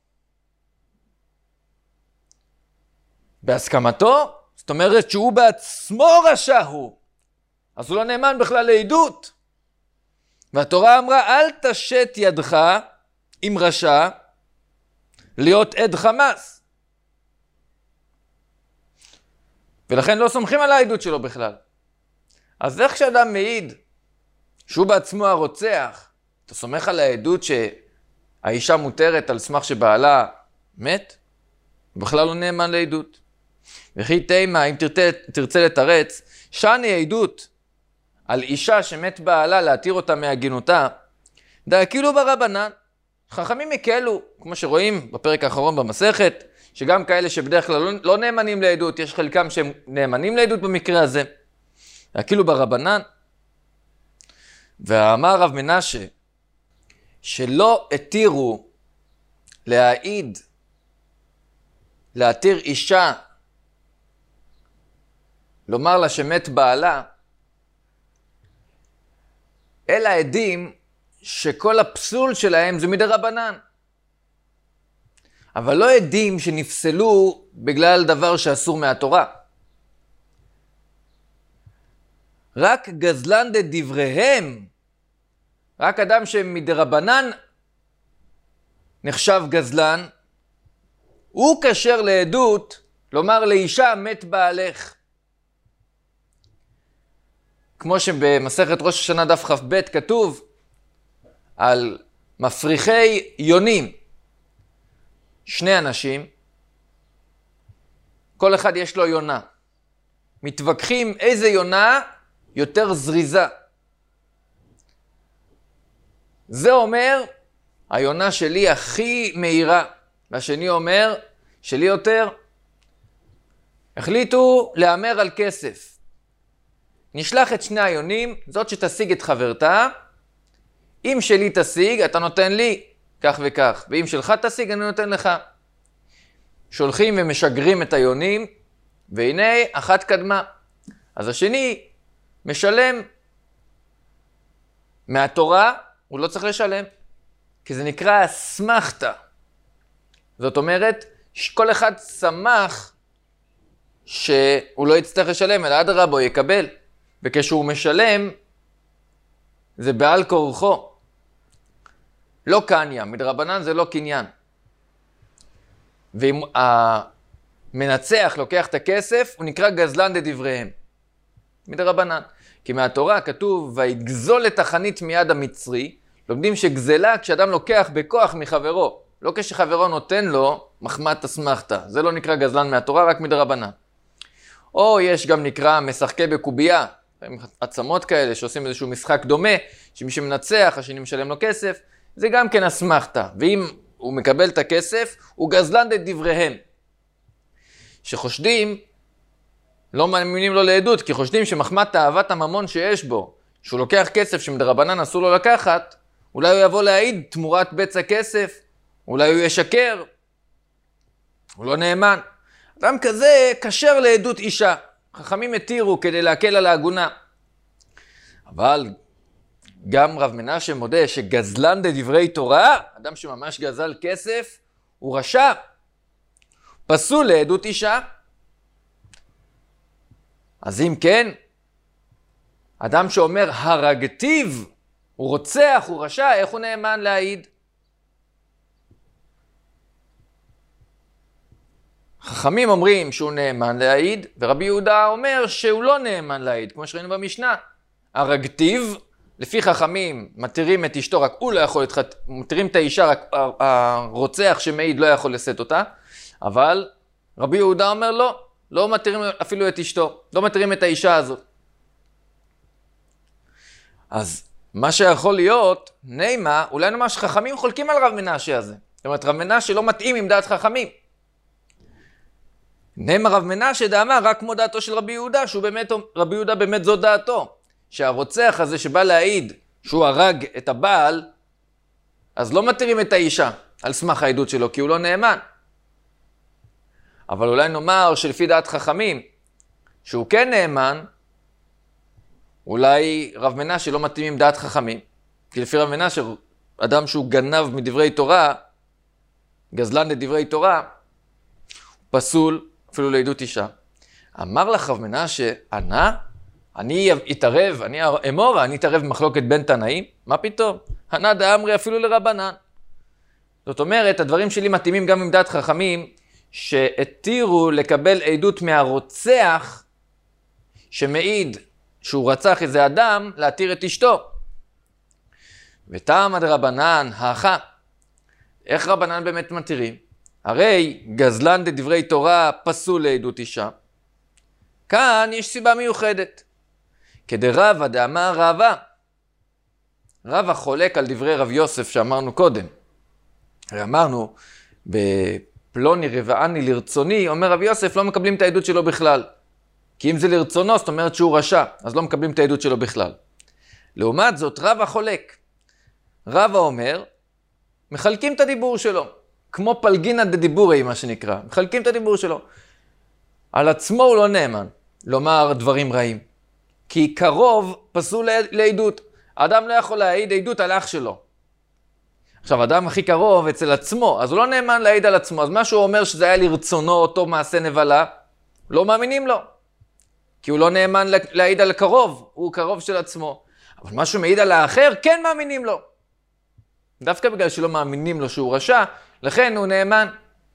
בהסכמתו, זאת אומרת שהוא בעצמו רשע הוא, אז הוא לא נאמן בכלל לעדות. והתורה אמרה, אל תשת ידך עם רשע להיות עד חמאס. ולכן לא סומכים על העדות שלו בכלל. אז איך כשאדם מעיד שהוא בעצמו הרוצח, אתה סומך על העדות שהאישה מותרת על סמך שבעלה מת? בכלל לא נאמן לעדות. וכי תימה, אם תרצה, תרצה לתרץ, שאני עדות על אישה שמת בעלה להתיר אותה מהגינותה, דאקילו ברבנן. חכמים הקלו, כמו שרואים בפרק האחרון במסכת, שגם כאלה שבדרך כלל לא, לא נאמנים לעדות, יש חלקם שהם נאמנים לעדות במקרה הזה. דאקילו ברבנן. ואמר רב מנשה, שלא התירו להעיד, להתיר אישה, לומר לה שמת בעלה, אלא עדים שכל הפסול שלהם זה מדי רבנן. אבל לא עדים שנפסלו בגלל דבר שאסור מהתורה. רק גזלן דדבריהם, רק אדם שמדי רבנן נחשב גזלן, הוא כשר לעדות, לומר לאישה מת בעלך. כמו שבמסכת ראש השנה דף כ"ב כתוב על מפריחי יונים, שני אנשים, כל אחד יש לו יונה. מתווכחים איזה יונה יותר זריזה. זה אומר, היונה שלי הכי מהירה, והשני אומר, שלי יותר. החליטו לאמר על כסף. נשלח את שני היונים, זאת שתשיג את חברתה, אם שלי תשיג, אתה נותן לי, כך וכך, ואם שלך תשיג, אני נותן לך. שולחים ומשגרים את היונים, והנה אחת קדמה. אז השני משלם מהתורה, הוא לא צריך לשלם, כי זה נקרא אסמכתה. זאת אומרת, כל אחד שמח שהוא לא יצטרך לשלם, אלא אדרבה הוא יקבל. וכשהוא משלם, זה בעל כורחו. לא קניה, מדרבנן זה לא קניין. ואם המנצח לוקח את הכסף, הוא נקרא גזלן דדבריהם. מדרבנן. כי מהתורה כתוב, ויגזול את החנית מיד המצרי, לומדים שגזלה כשאדם לוקח בכוח מחברו. לא כשחברו נותן לו מחמת אסמכתה. זה לא נקרא גזלן מהתורה, רק מדרבנן. או יש גם נקרא משחקי בקובייה, עצמות כאלה שעושים איזשהו משחק דומה, שמי שמנצח, השני משלם לו כסף, זה גם כן אסמכתה. ואם הוא מקבל את הכסף, הוא גזלן דדבריהם. שחושדים, לא מאמינים לו לעדות, כי חושדים שמחמת תאוות הממון שיש בו, שהוא לוקח כסף שמדרבנן אסור לו לקחת, אולי הוא יבוא להעיד תמורת בצע כסף, אולי הוא ישקר, הוא לא נאמן. אדם כזה כשר לעדות אישה. חכמים התירו כדי להקל על העגונה. אבל גם רב מנשה מודה שגזלן דדברי תורה, אדם שממש גזל כסף, הוא רשע. פסול לעדות אישה. אז אם כן, אדם שאומר הרגתיו, הוא רוצח, הוא רשע, איך הוא נאמן להעיד? חכמים אומרים שהוא נאמן להעיד, ורבי יהודה אומר שהוא לא נאמן להעיד, כמו שראינו במשנה. הרגתיו, לפי חכמים, מתירים את אשתו, רק הוא לא יכול להתחתן, מתירים את האישה, רק הרוצח שמעיד לא יכול לשאת אותה, אבל רבי יהודה אומר לא, לא מתירים אפילו את אשתו, לא מתירים את האישה הזאת. אז מה שיכול להיות, נימה, אולי ממש חכמים חולקים על רב מנשה הזה. זאת אומרת, רב מנשה לא מתאים עם דעת חכמים. נימה רב מנשה דאמר רק כמו דעתו של רבי יהודה, שהוא באמת, רבי יהודה באמת זו דעתו. שהרוצח הזה שבא להעיד שהוא הרג את הבעל, אז לא מתירים את האישה על סמך העדות שלו, כי הוא לא נאמן. אבל אולי נאמר שלפי דעת חכמים, שהוא כן נאמן, אולי רב מנשה לא מתאים עם דעת חכמים. כי לפי רב מנשה, אדם שהוא גנב מדברי תורה, גזלן לדברי תורה, פסול אפילו לעדות אישה. אמר לך רב מנשה, ענה, אני אתערב, אני אמורה, אני אתערב במחלוקת בין תנאים? מה פתאום? ענה דאמרי אפילו לרבנן. זאת אומרת, הדברים שלי מתאימים גם עם דעת חכמים, שהתירו לקבל עדות מהרוצח, שמעיד שהוא רצח איזה אדם, להתיר את אשתו. וטעם דרבנן, האחה. איך רבנן באמת מתירים? הרי גזלן דברי תורה פסול לעדות אישה. כאן יש סיבה מיוחדת. כדרבא דאמר רבא. רבא חולק על דברי רב יוסף שאמרנו קודם. הרי אמרנו, בפלוני רבעני לרצוני, אומר רב יוסף, לא מקבלים את העדות שלו בכלל. כי אם זה לרצונו, זאת אומרת שהוא רשע, אז לא מקבלים את העדות שלו בכלל. לעומת זאת, רבא חולק. רבא אומר, מחלקים את הדיבור שלו. כמו פלגינא דדיבורי, מה שנקרא. מחלקים את הדיבור שלו. על עצמו הוא לא נאמן, לומר דברים רעים. כי קרוב פסול לעדות. האדם לא יכול להעיד עדות על אח שלו. עכשיו, האדם הכי קרוב אצל עצמו, אז הוא לא נאמן להעיד על עצמו. אז מה שהוא אומר שזה היה לרצונו אותו מעשה נבלה, לא מאמינים לו. כי הוא לא נאמן להעיד על קרוב, הוא קרוב של עצמו. אבל מה שהוא מעיד על האחר, כן מאמינים לו. דווקא בגלל שלא מאמינים לו שהוא רשע, לכן הוא נאמן.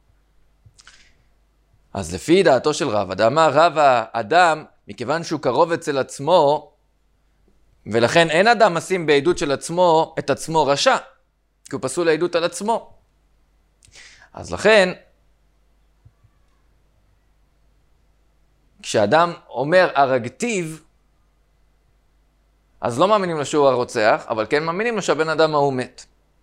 אז לפי דעתו של רבא, דאמר רבא, אדם, מכיוון שהוא קרוב אצל עצמו, ולכן אין אדם משים בעדות של עצמו את עצמו רשע, כי הוא פסול לעדות על עצמו. אז לכן, כשאדם אומר הרגתיו, אז לא מאמינים לו שהוא הרוצח, אבל כן מאמינים לו שהבן אדם ההוא מת.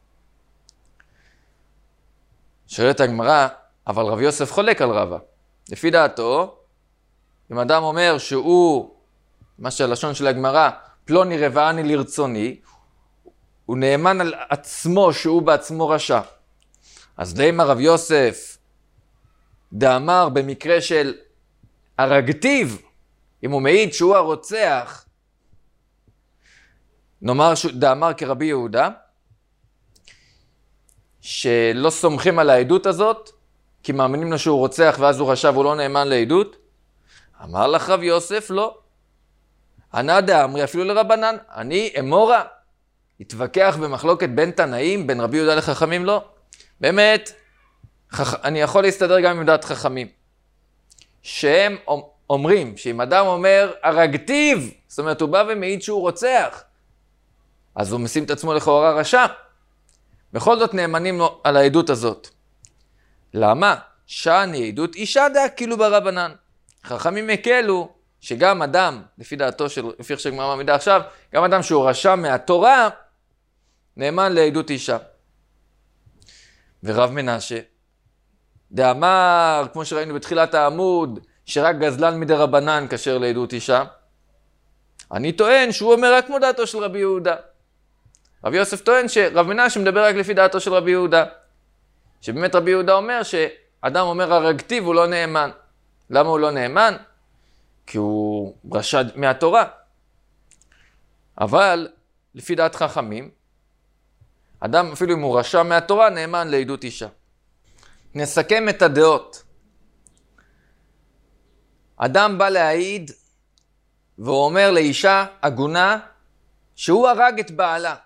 שואלת הגמרא, אבל רב יוסף חולק על רבא. לפי דעתו, אם אדם אומר שהוא, מה שהלשון של הגמרא, פלוני רבעני לרצוני, הוא נאמן על עצמו שהוא בעצמו רשע. אז דימה רב יוסף דאמר במקרה של הרגתיו, אם הוא מעיד שהוא הרוצח, נאמר דאמר כרבי יהודה, שלא סומכים על העדות הזאת, כי מאמינים לו שהוא רוצח ואז הוא רשע והוא לא נאמן לעדות. אמר לך רב יוסף, לא. ענה דאמרי אפילו לרבנן, אני אמורה. התווכח במחלוקת בין תנאים, בין רבי יהודה לחכמים, לא. באמת, חכ... אני יכול להסתדר גם עם דעת חכמים. שהם אומרים, שאם אדם אומר הרגתיו, זאת אומרת הוא בא ומעיד שהוא רוצח, אז הוא משים את עצמו לכאורה רשע. בכל זאת נאמנים לו על העדות הזאת. למה? שאני עדות אישה דעה כאילו ברבנן. חכמים הקלו שגם אדם, לפי דעתו של, לפי איך שגמרא מעמידה עכשיו, גם אדם שהוא רשע מהתורה, נאמן לעדות אישה. ורב מנשה, דאמר, כמו שראינו בתחילת העמוד, שרק גזלן מדי רבנן כשר לעדות אישה, אני טוען שהוא אומר רק כמו דעתו של רבי יהודה. רבי יוסף טוען שרב מנשה מדבר רק לפי דעתו של רבי יהודה. שבאמת רבי יהודה אומר שאדם אומר הרגתיו הוא לא נאמן. למה הוא לא נאמן? כי הוא רשע מהתורה. אבל לפי דעת חכמים, אדם אפילו אם הוא רשע מהתורה נאמן לעדות אישה. נסכם את הדעות. אדם בא להעיד והוא אומר לאישה הגונה שהוא הרג את בעלה.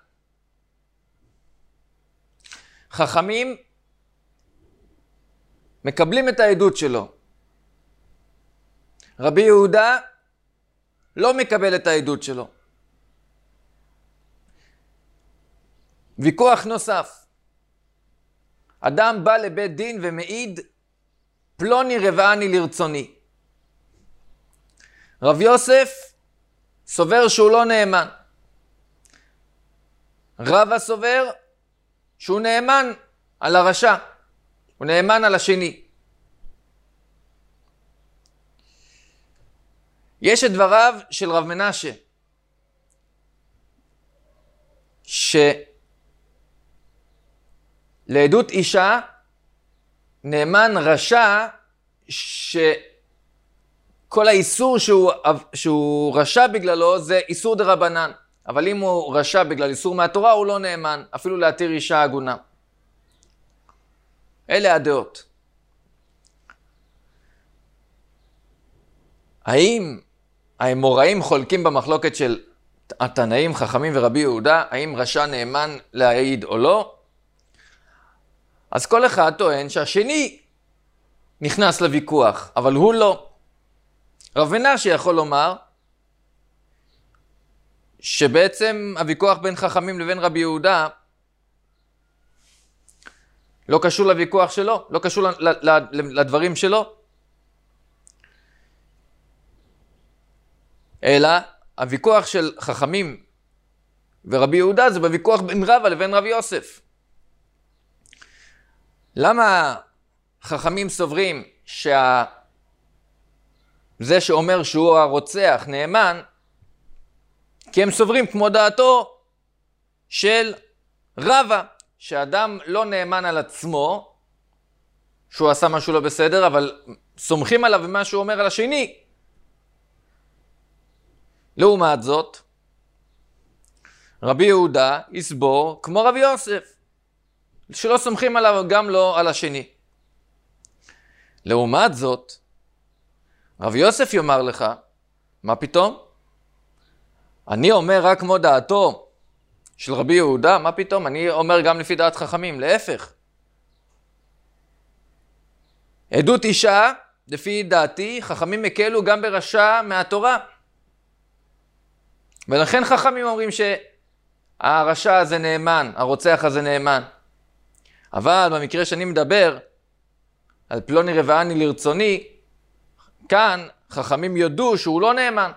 חכמים מקבלים את העדות שלו. רבי יהודה לא מקבל את העדות שלו. ויכוח נוסף. אדם בא לבית דין ומעיד פלוני רבעני לרצוני. רב יוסף סובר שהוא לא נאמן. רבא סובר שהוא נאמן על הרשע. הוא נאמן על השני. יש את דבריו של רב מנשה, שלעדות אישה נאמן רשע שכל האיסור שהוא, שהוא רשע בגללו זה איסור דרבנן. אבל אם הוא רשע בגלל איסור מהתורה, הוא לא נאמן, אפילו להתיר אישה עגונה. אלה הדעות. האם האמוראים חולקים במחלוקת של התנאים, חכמים ורבי יהודה, האם רשע נאמן להעיד או לא? אז כל אחד טוען שהשני נכנס לוויכוח, אבל הוא לא. רב מנשה יכול לומר שבעצם הוויכוח בין חכמים לבין רבי יהודה לא קשור לוויכוח שלו, לא קשור לדברים שלו. אלא הוויכוח של חכמים ורבי יהודה זה בוויכוח בין רבא לבין רבי יוסף. למה חכמים סוברים שזה שאומר שהוא הרוצח נאמן? כי הם סוברים כמו דעתו של רבא, שאדם לא נאמן על עצמו, שהוא עשה משהו לא בסדר, אבל סומכים עליו ומה שהוא אומר על השני. לעומת זאת, רבי יהודה יסבור כמו רבי יוסף, שלא סומכים עליו גם לא על השני. לעומת זאת, רבי יוסף יאמר לך, מה פתאום? אני אומר רק כמו דעתו של רבי יהודה, מה פתאום? אני אומר גם לפי דעת חכמים, להפך. עדות אישה, לפי דעתי, חכמים מקלו גם ברשע מהתורה. ולכן חכמים אומרים שהרשע הזה נאמן, הרוצח הזה נאמן. אבל במקרה שאני מדבר על פלוני רבעני לרצוני, כאן חכמים יודו שהוא לא נאמן.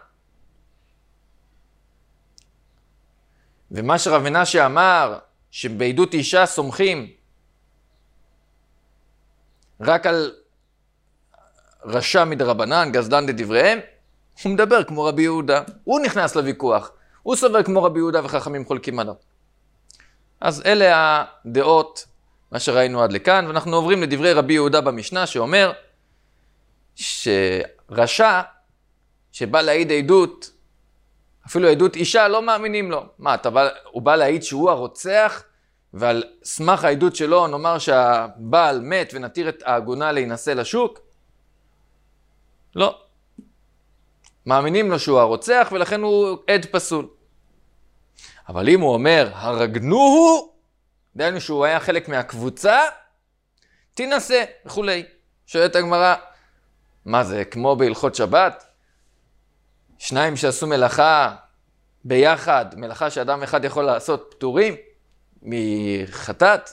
ומה שרב מנשה אמר, שבעדות אישה סומכים רק על רשע מדרבנן, גזלן דדבריהם, הוא מדבר כמו רבי יהודה. הוא נכנס לוויכוח. הוא סובר כמו רבי יהודה וחכמים חולקים עליו. אז אלה הדעות, מה שראינו עד לכאן, ואנחנו עוברים לדברי רבי יהודה במשנה, שאומר שרשע שבא להעיד עדות, אפילו עדות אישה, לא מאמינים לו. מה, אתה בא, הוא בא להעיד שהוא הרוצח, ועל סמך העדות שלו נאמר שהבעל מת ונתיר את העגונה להינשא לשוק? לא. מאמינים לו שהוא הרוצח, ולכן הוא עד פסול. אבל אם הוא אומר, הרגנוהו, דיינו שהוא היה חלק מהקבוצה, תינשא וכולי. שואלת הגמרא, מה זה, כמו בהלכות שבת? שניים שעשו מלאכה ביחד, מלאכה שאדם אחד יכול לעשות פטורים מחטאת?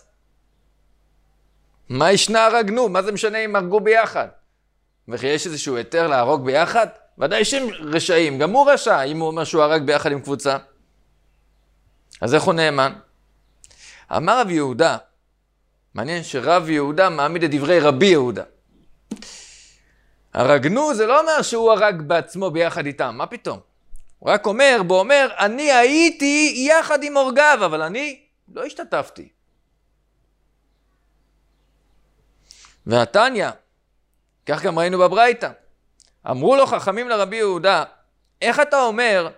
מה ישנה הרגנו? מה זה משנה אם הרגו ביחד? וכי יש איזשהו היתר להרוג ביחד? ודאי שהם רשעים, גם הוא רשע אם הוא אומר שהוא הרג ביחד עם קבוצה. אז איך הוא נאמן? אמר רב יהודה, מעניין שרב יהודה מעמיד את דברי רבי יהודה. הרגנו זה לא אומר שהוא הרג בעצמו ביחד איתם, מה פתאום? הוא רק אומר, בו אומר, אני הייתי יחד עם הורגיו, אבל אני לא השתתפתי. והתניא, כך גם ראינו בברייתא, אמרו לו חכמים לרבי יהודה, איך אתה אומר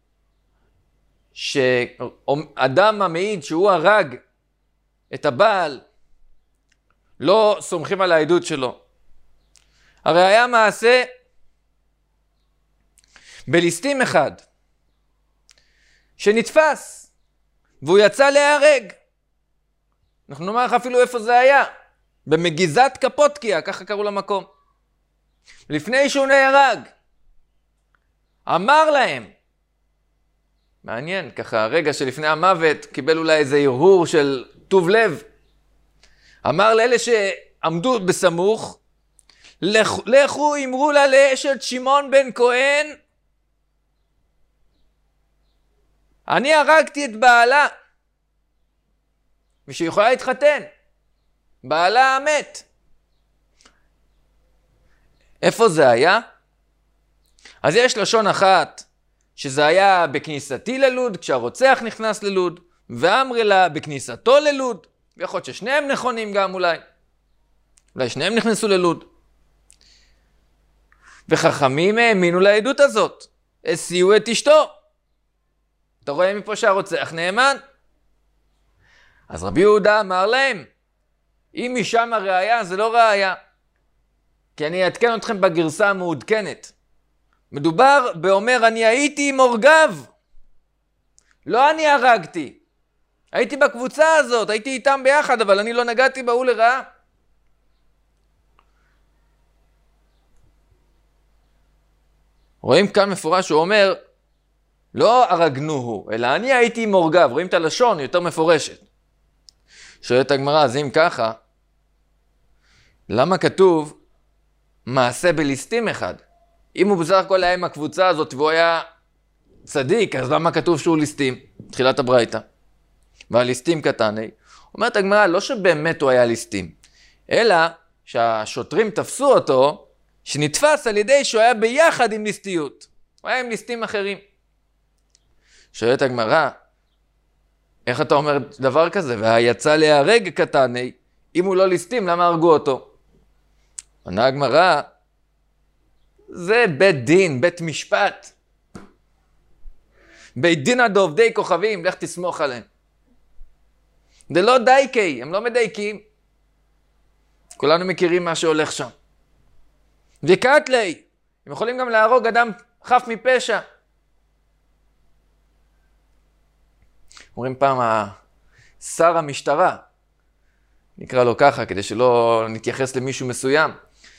שאדם המעיד שהוא הרג את הבעל, לא סומכים על העדות שלו? הרי היה מעשה בליסטים אחד, שנתפס, והוא יצא להיהרג. אנחנו נאמר לך אפילו איפה זה היה, במגיזת קפוטקיה, ככה קראו למקום. לפני שהוא נהרג, אמר להם, מעניין, ככה הרגע שלפני המוות, קיבל אולי איזה הרהור של טוב לב, אמר לאלה שעמדו בסמוך, לכו אמרו לה לאשת שמעון בן כהן, אני הרגתי את בעלה, ושהיא יכולה להתחתן, בעלה המת. איפה זה היה? אז יש לשון אחת, שזה היה בכניסתי ללוד, כשהרוצח נכנס ללוד, ואמרי לה בכניסתו ללוד, ויכול להיות ששניהם נכונים גם אולי. אולי שניהם נכנסו ללוד. וחכמים האמינו לעדות הזאת. הסיעו את אשתו. אתה רואה מפה שהרוצח נאמן? אז רבי יהודה אמר להם, אם משם הראיה זה לא ראיה. כי אני אעדכן אתכם בגרסה המעודכנת. מדובר באומר אני הייתי עם הורגיו. לא אני הרגתי. הייתי בקבוצה הזאת, הייתי איתם ביחד, אבל אני לא נגעתי בהוא לרעה. רואים כאן מפורש שהוא אומר, לא הרגנוהו, אלא אני הייתי עם הורגיו. רואים את הלשון יותר מפורשת. שואלת הגמרא, אז אם ככה, למה כתוב מעשה בליסטים אחד? אם הוא בסך הכל היה עם הקבוצה הזאת והוא היה צדיק, אז למה כתוב שהוא ליסטים? תחילת הברייתא. והליסטים קטני. אומרת הגמרא, לא שבאמת הוא היה ליסטים, אלא שהשוטרים תפסו אותו, שנתפס על ידי שהוא היה ביחד עם ליסטיות. הוא היה עם ליסטים אחרים. שואלת הגמרא, איך אתה אומר דבר כזה? והיצא להרג קטני, אם הוא לא ליסטים, למה הרגו אותו? עונה הגמרא, זה בית דין, בית משפט. בית דין עד עובדי כוכבים, לך תסמוך עליהם. זה לא דייקי, הם לא מדייקים. כולנו מכירים מה שהולך שם. וקטלי, הם יכולים גם להרוג אדם חף מפשע. אומרים פעם, שר המשטרה, נקרא לו ככה, כדי שלא נתייחס למישהו מסוים.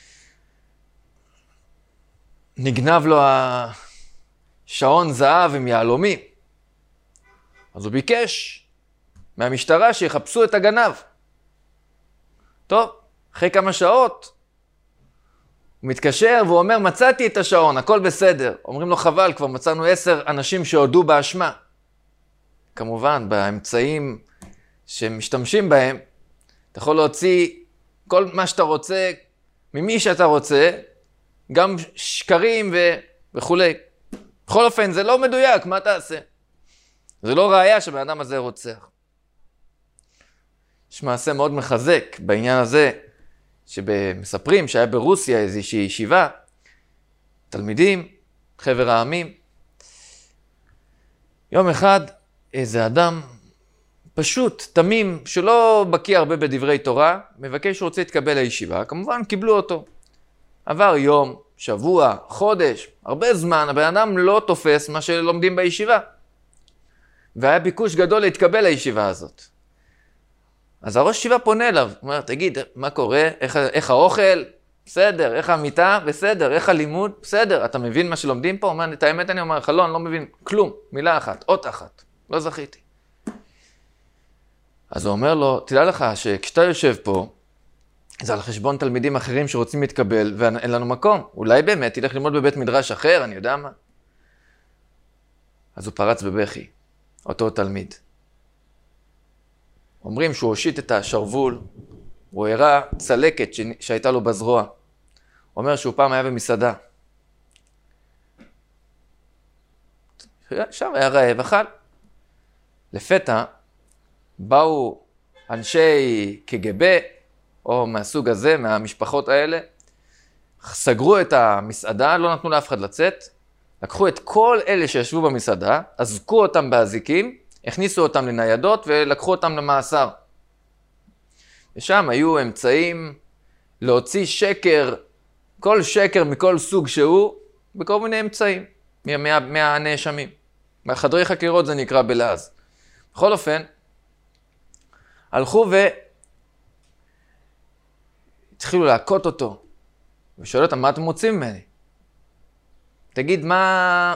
נגנב לו השעון זהב עם יהלומים. אז הוא ביקש מהמשטרה שיחפשו את הגנב. טוב, אחרי כמה שעות, הוא מתקשר והוא אומר, מצאתי את השעון, הכל בסדר. אומרים לו, חבל, כבר מצאנו עשר אנשים שהודו באשמה. כמובן, באמצעים שמשתמשים בהם, אתה יכול להוציא כל מה שאתה רוצה, ממי שאתה רוצה, גם שקרים ו... וכו'. בכל אופן, זה לא מדויק, מה תעשה? זה לא ראיה שבן אדם הזה רוצח. יש מעשה מאוד מחזק בעניין הזה, שמספרים שהיה ברוסיה איזושהי ישיבה, תלמידים, חבר העמים. יום אחד איזה אדם פשוט, תמים, שלא בקיא הרבה בדברי תורה, מבקש שרוצה להתקבל לישיבה, כמובן קיבלו אותו. עבר יום, שבוע, חודש, הרבה זמן, הבן אדם לא תופס מה שלומדים בישיבה. והיה ביקוש גדול להתקבל לישיבה הזאת. אז הראש ישיבה פונה אליו, הוא אומר, תגיד, מה קורה? איך, איך האוכל? בסדר. איך המיטה? בסדר. איך הלימוד? בסדר. אתה מבין מה שלומדים פה? הוא אומר, את האמת אני אומר לך, לא, אני לא מבין כלום. מילה אחת, אות אחת. לא זכיתי. אז הוא אומר לו, תדע לך שכשאתה יושב פה, זה על חשבון תלמידים אחרים שרוצים להתקבל, ואין לנו מקום. אולי באמת תלך ללמוד בבית מדרש אחר, אני יודע מה. אז הוא פרץ בבכי, אותו תלמיד. אומרים שהוא הושיט את השרוול, הוא הראה צלקת שהייתה לו בזרוע. אומר שהוא פעם היה במסעדה. שם היה רעב, אכל. לפתע באו אנשי קג"ב, או מהסוג הזה, מהמשפחות האלה, סגרו את המסעדה, לא נתנו לאף אחד לצאת, לקחו את כל אלה שישבו במסעדה, אזקו אותם באזיקים, הכניסו אותם לניידות ולקחו אותם למאסר. ושם היו אמצעים להוציא שקר, כל שקר מכל סוג שהוא, בכל מיני אמצעים, מה, מה, מהנאשמים. בחדרי חקירות זה נקרא בלעז. בכל אופן, הלכו והתחילו להכות אותו, ושואל אותם, מה אתם רוצים ממני? תגיד, מה...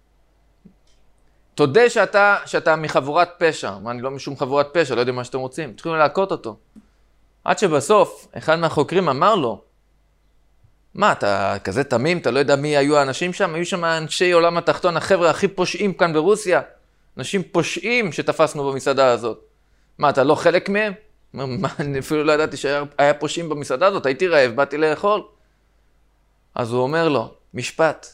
תודה שאתה, שאתה מחבורת פשע. מה, אני לא משום חבורת פשע, לא יודע מה שאתם רוצים. התחילו להכות אותו. עד שבסוף, אחד מהחוקרים אמר לו, מה, אתה כזה תמים, אתה לא יודע מי היו האנשים שם? היו שם אנשי עולם התחתון, החבר'ה הכי פושעים כאן ברוסיה. אנשים פושעים שתפסנו במסעדה הזאת. מה, אתה לא חלק מהם? מה, אני אפילו לא ידעתי שהיה פושעים במסעדה הזאת, הייתי רעב, באתי לאכול. אז הוא אומר לו, משפט,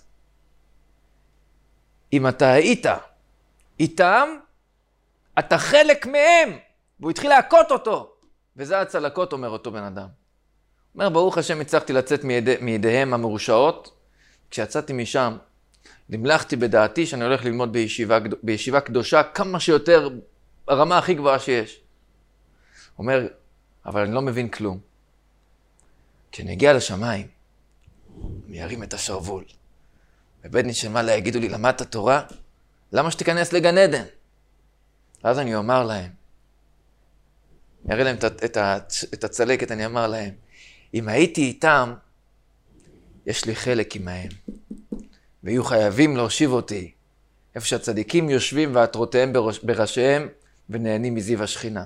אם אתה היית איתם, אתה חלק מהם. והוא התחיל להכות אותו. וזה הצלקות, אומר אותו בן אדם. אומר, ברוך השם, הצלחתי לצאת מידי, מידיהם המרושעות, כשיצאתי משם, נמלכתי בדעתי שאני הולך ללמוד בישיבה, בישיבה קדושה כמה שיותר ברמה הכי גבוהה שיש. אומר, אבל אני לא מבין כלום. כשאני אגיע לשמיים, אני ארים את השרוול. בבית דין של מעלה יגידו לי, למדת תורה? למה שתיכנס לגן עדן? אז אני אומר להם, אני אראה להם את, את, את הצלקת, אני אמר להם, אם הייתי איתם, יש לי חלק עמהם. ויהיו חייבים להושיב אותי, איפה שהצדיקים יושבים ועטרותיהם בראש, בראשיהם, ונהנים מזיו השכינה.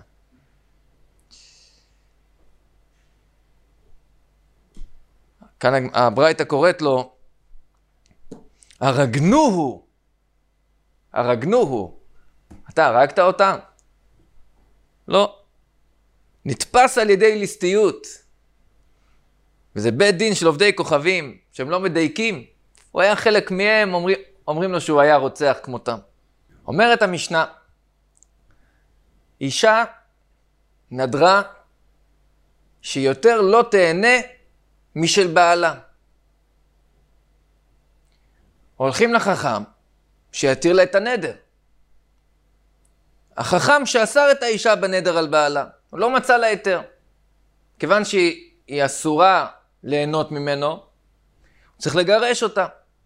כאן הברייתא קוראת לו, הרגנוהו, הרגנוהו. אתה הרגת אותם? לא. נתפס על ידי ליסטיות. וזה בית דין של עובדי כוכבים, שהם לא מדייקים. הוא היה חלק מהם, אומרים, אומרים לו שהוא היה רוצח כמותם. אומרת המשנה, אישה נדרה שיותר לא תהנה משל בעלה. הולכים לחכם שיתיר לה את הנדר. החכם שאסר את האישה בנדר על בעלה, הוא לא מצא לה היתר. כיוון שהיא אסורה ליהנות ממנו, הוא צריך לגרש אותה.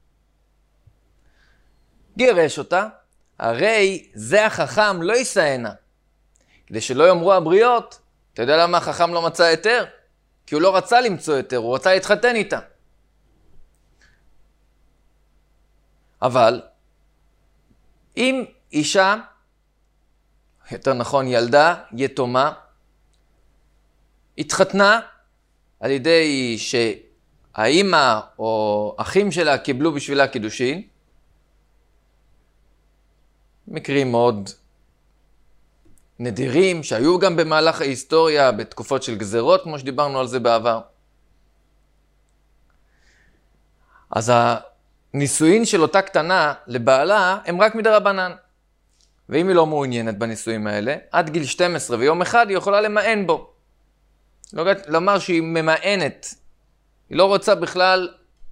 גירש אותה, הרי זה החכם לא יסענה. כדי שלא יאמרו הבריות, אתה יודע למה החכם לא מצא היתר? כי הוא לא רצה למצוא היתר, הוא רצה להתחתן איתה. אבל, אם אישה, יותר נכון ילדה, יתומה, התחתנה על ידי שהאימא או אחים שלה קיבלו בשבילה קידושין, מקרים מאוד נדירים שהיו גם במהלך ההיסטוריה בתקופות של גזרות, כמו שדיברנו על זה בעבר. אז הנישואין של אותה קטנה לבעלה הם רק מדרבנן. ואם היא לא מעוניינת בנישואים האלה, עד גיל שתים עשרה ויום אחד היא יכולה למען בו. לומר שהיא ממענת. היא לא רוצה בכלל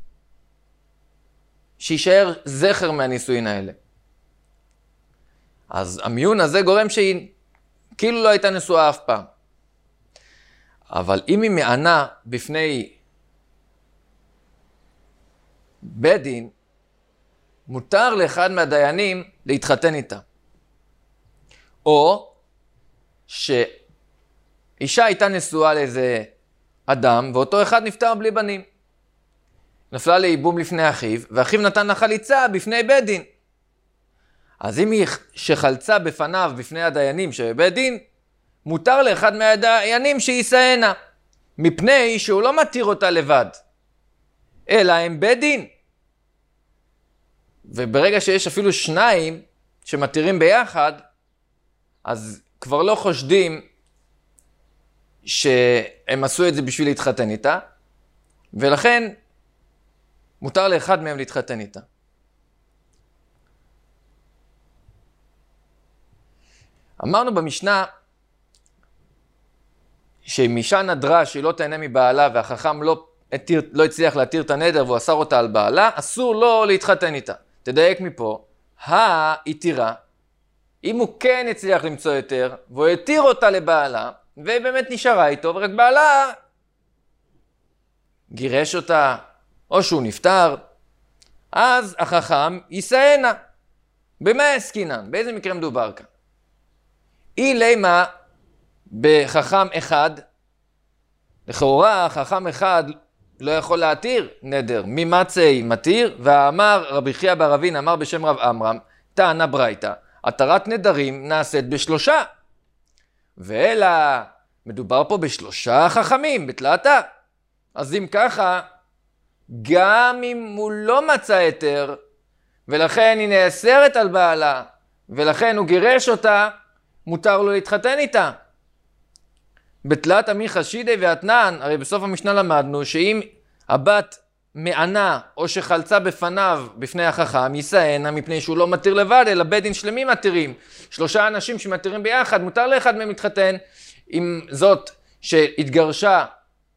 שישאר זכר מהנישואין האלה. אז המיון הזה גורם שהיא כאילו לא הייתה נשואה אף פעם. אבל אם היא מענה בפני בית דין, מותר לאחד מהדיינים להתחתן איתה. או שאישה הייתה נשואה לאיזה אדם, ואותו אחד נפטר בלי בנים. נפלה לייבום לפני אחיו, ואחיו נתן לה חליצה בפני בית דין. אז אם היא שחלצה בפניו, בפני הדיינים שבבית דין, מותר לאחד מהדיינים שיסענה, מפני שהוא לא מתיר אותה לבד, אלא הם בית דין. וברגע שיש אפילו שניים שמתירים ביחד, אז כבר לא חושדים שהם עשו את זה בשביל להתחתן איתה, ולכן מותר לאחד מהם להתחתן איתה. אמרנו במשנה שאם אישה נדרה שהיא לא תהנה מבעלה והחכם לא, התיר, לא הצליח להתיר את הנדר והוא אסר אותה על בעלה, אסור לו להתחתן איתה. תדייק מפה, היתירה, אם הוא כן הצליח למצוא היתר והוא התיר אותה לבעלה ובאמת נשארה איתו ורק בעלה גירש אותה או שהוא נפטר, אז החכם יסענה. במה עסקינן? באיזה מקרה מדובר כאן? אי לימה בחכם אחד, לכאורה חכם אחד לא יכול להתיר נדר, ממצי מתיר, ואמר רבי חייא בר אבינא אמר בשם רב עמרם, טענה ברייתא, התרת נדרים נעשית בשלושה. ואלא מדובר פה בשלושה חכמים בתלתה. אז אם ככה, גם אם הוא לא מצא היתר, ולכן היא נאסרת על בעלה, ולכן הוא גירש אותה, מותר לו להתחתן איתה. בתלת עמי חשידי ואתנן, הרי בסוף המשנה למדנו שאם הבת מענה או שחלצה בפניו, בפני החכם, יסענה מפני שהוא לא מתיר לבד, אלא בית דין שלמים מתירים. שלושה אנשים שמתירים ביחד, מותר לאחד מהם להתחתן. עם זאת שהתגרשה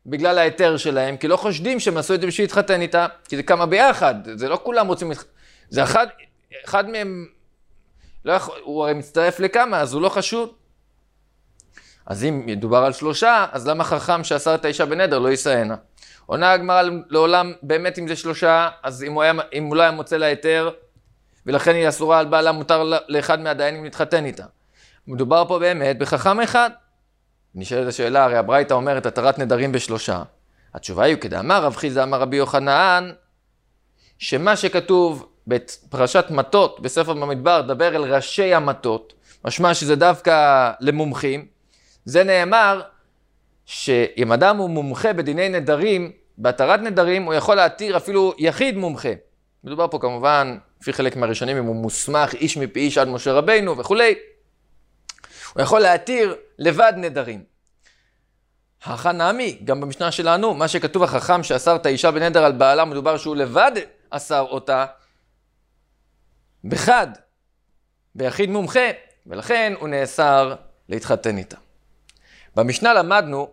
בגלל ההיתר שלהם, כי לא חושדים שהם עשו את זה בשביל להתחתן איתה, כי זה כמה ביחד, זה לא כולם רוצים להתחתן, זה אחד, אחד מהם, לא יכול, הוא הרי מצטרף לכמה, אז הוא לא חשוד. אז אם ידובר על שלושה, אז למה חכם שאסר את האישה בנדר לא יישאנה? עונה הגמרא לעולם, באמת אם זה שלושה, אז אם הוא, היה, אם הוא לא היה מוצא לה היתר, ולכן היא אסורה על בעלה, מותר לאחד מהדיינים להתחתן איתה. מדובר פה באמת בחכם אחד. נשאלת השאלה, הרי הברייתא אומרת התרת נדרים בשלושה. התשובה היא, כדאמר רב חיסדא אמר רבי יוחנן, שמה שכתוב בפרשת מטות בספר במדבר, דבר אל ראשי המטות, משמע שזה דווקא למומחים, זה נאמר שאם אדם הוא מומחה בדיני נדרים, בהתרת נדרים הוא יכול להתיר אפילו יחיד מומחה. מדובר פה כמובן, לפי חלק מהראשונים, אם הוא מוסמך איש מפי איש עד משה רבינו וכולי, הוא יכול להתיר לבד נדרים. החנמי, גם במשנה שלנו, מה שכתוב החכם שאסר את האישה בנדר על בעלה, מדובר שהוא לבד אסר אותה בחד, ביחיד מומחה, ולכן הוא נאסר להתחתן איתה. במשנה למדנו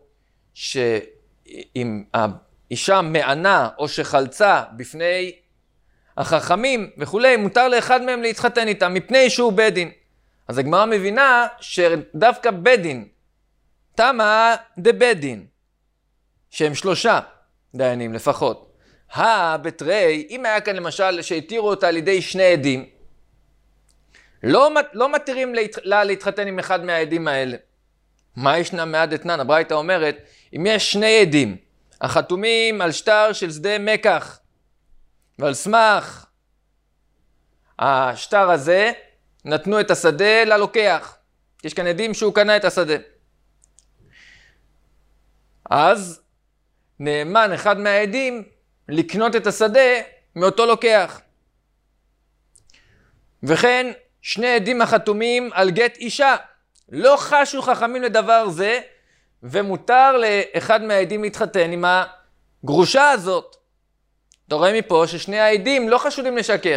שאם האישה מענה או שחלצה בפני החכמים וכולי, מותר לאחד מהם להתחתן איתה, מפני שהוא בית דין. אז הגמרא מבינה שדווקא בית דין, תמה דבית דין, שהם שלושה דיינים לפחות. הבתרי, אם היה כאן למשל שהתירו אותה על ידי שני עדים, לא, לא מתירים לה להתחתן עם אחד מהעדים האלה. מה ישנה מעד אתנן? הברייתא אומרת, אם יש שני עדים החתומים על שטר של שדה מקח, ועל סמך השטר הזה נתנו את השדה ללוקח. יש כאן עדים שהוא קנה את השדה. אז נאמן אחד מהעדים לקנות את השדה מאותו לוקח. וכן שני עדים החתומים על גט אישה. לא חשו חכמים לדבר זה, ומותר לאחד מהעדים להתחתן עם הגרושה הזאת. אתה רואה מפה ששני העדים לא חשודים לשקר.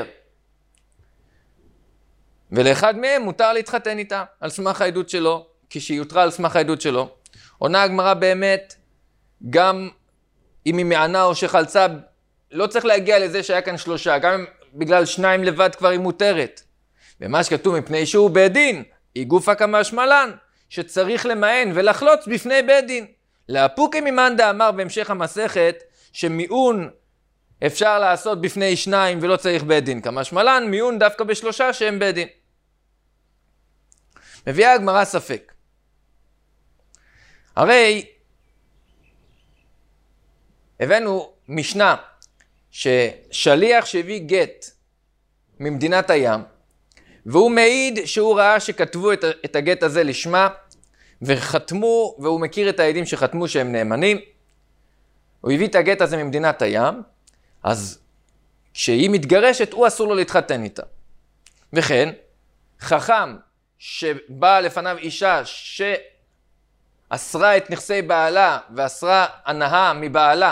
ולאחד מהם מותר להתחתן איתה על סמך העדות שלו, כשהיא יותרה על סמך העדות שלו. עונה הגמרא באמת, גם אם היא מענה או שחלצה, לא צריך להגיע לזה שהיה כאן שלושה, גם בגלל שניים לבד כבר היא מותרת. ומה שכתוב מפני שהוא בית דין, היא גופה כמשמעלן, שצריך למען ולחלוץ בפני בית דין. לאפוקי ממאן דאמר בהמשך המסכת, שמיעון אפשר לעשות בפני שניים ולא צריך בית דין. כמשמעלן, מיעון דווקא בשלושה שהם בית דין. מביאה הגמרא ספק. הרי הבאנו משנה ששליח שהביא גט ממדינת הים, והוא מעיד שהוא ראה שכתבו את, את הגט הזה לשמה, וחתמו, והוא מכיר את העדים שחתמו שהם נאמנים. הוא הביא את הגט הזה ממדינת הים, אז כשהיא מתגרשת, הוא אסור לו להתחתן איתה. וכן, חכם שבאה לפניו אישה שאסרה את נכסי בעלה, ואסרה הנאה מבעלה,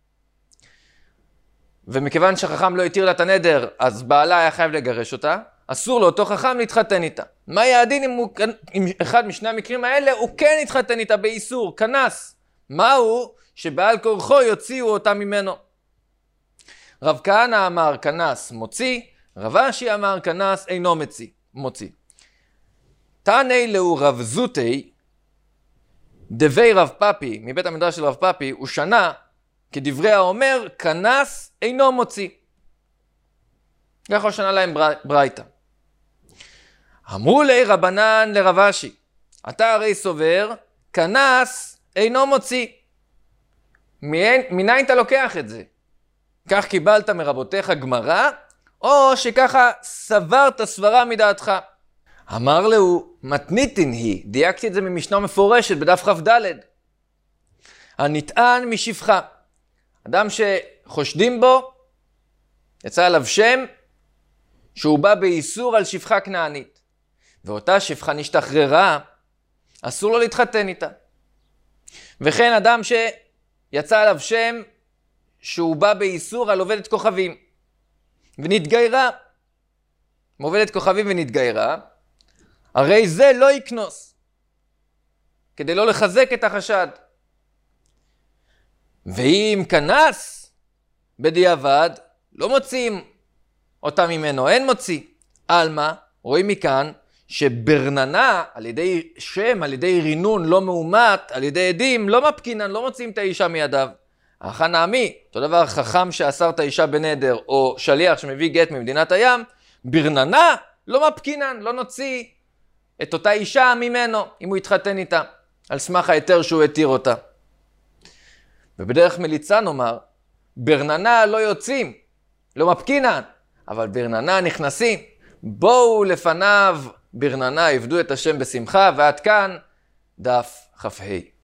ומכיוון שחכם לא התיר לה את הנדר, אז בעלה היה חייב לגרש אותה, אסור לאותו חכם להתחתן איתה. מה יהיה הדין אם, הוא, אם אחד משני המקרים האלה הוא כן התחתן איתה באיסור, כנס? מהו? שבעל כורחו יוציאו אותה ממנו. רב כהנא אמר כנס מוציא, רב אשי אמר כנס אינו מציא, מוציא. תעני לו רב זוטי, דבי רב פפי, מבית המדרש של רב פפי, הוא שנה, כדברי האומר, כנס אינו מוציא. ככה הוא שנה להם ברייתא. אמרו לי רבנן לרב אשי, אתה הרי סובר, כנס אינו מוציא. מניין אתה לוקח את זה? כך קיבלת מרבותיך גמרא, או שככה סברת סברה מדעתך? אמר לו, מתניתין היא, דייקתי את זה ממשנה מפורשת בדף כ"ד. הנטען משפחה. אדם שחושדים בו, יצא עליו שם, שהוא בא באיסור על שפחה כנענית. ואותה שפחה נשתחררה, אסור לו להתחתן איתה. וכן אדם שיצא עליו שם, שהוא בא באיסור על עובדת כוכבים, ונתגיירה. עובדת כוכבים ונתגיירה, הרי זה לא יקנוס, כדי לא לחזק את החשד. ואם כנס בדיעבד, לא מוציאים אותה ממנו, אין מוציא. אלמה, רואים מכאן שברננה, על ידי שם, על ידי רינון לא מאומת, על ידי עדים, לא מפקינן, לא מוציאים את האישה מידיו. אחא נעמי, אותו דבר חכם שאסר את האישה בנדר, או שליח שמביא גט ממדינת הים, ברננה לא מפקינן, לא נוציא את אותה אישה ממנו, אם הוא יתחתן איתה, על סמך היתר שהוא התיר אותה. ובדרך מליצה נאמר, ברננה לא יוצאים, לא מפקינן, אבל ברננה נכנסים. בואו לפניו ברננה, עבדו את השם בשמחה, ועד כאן דף כ"ה.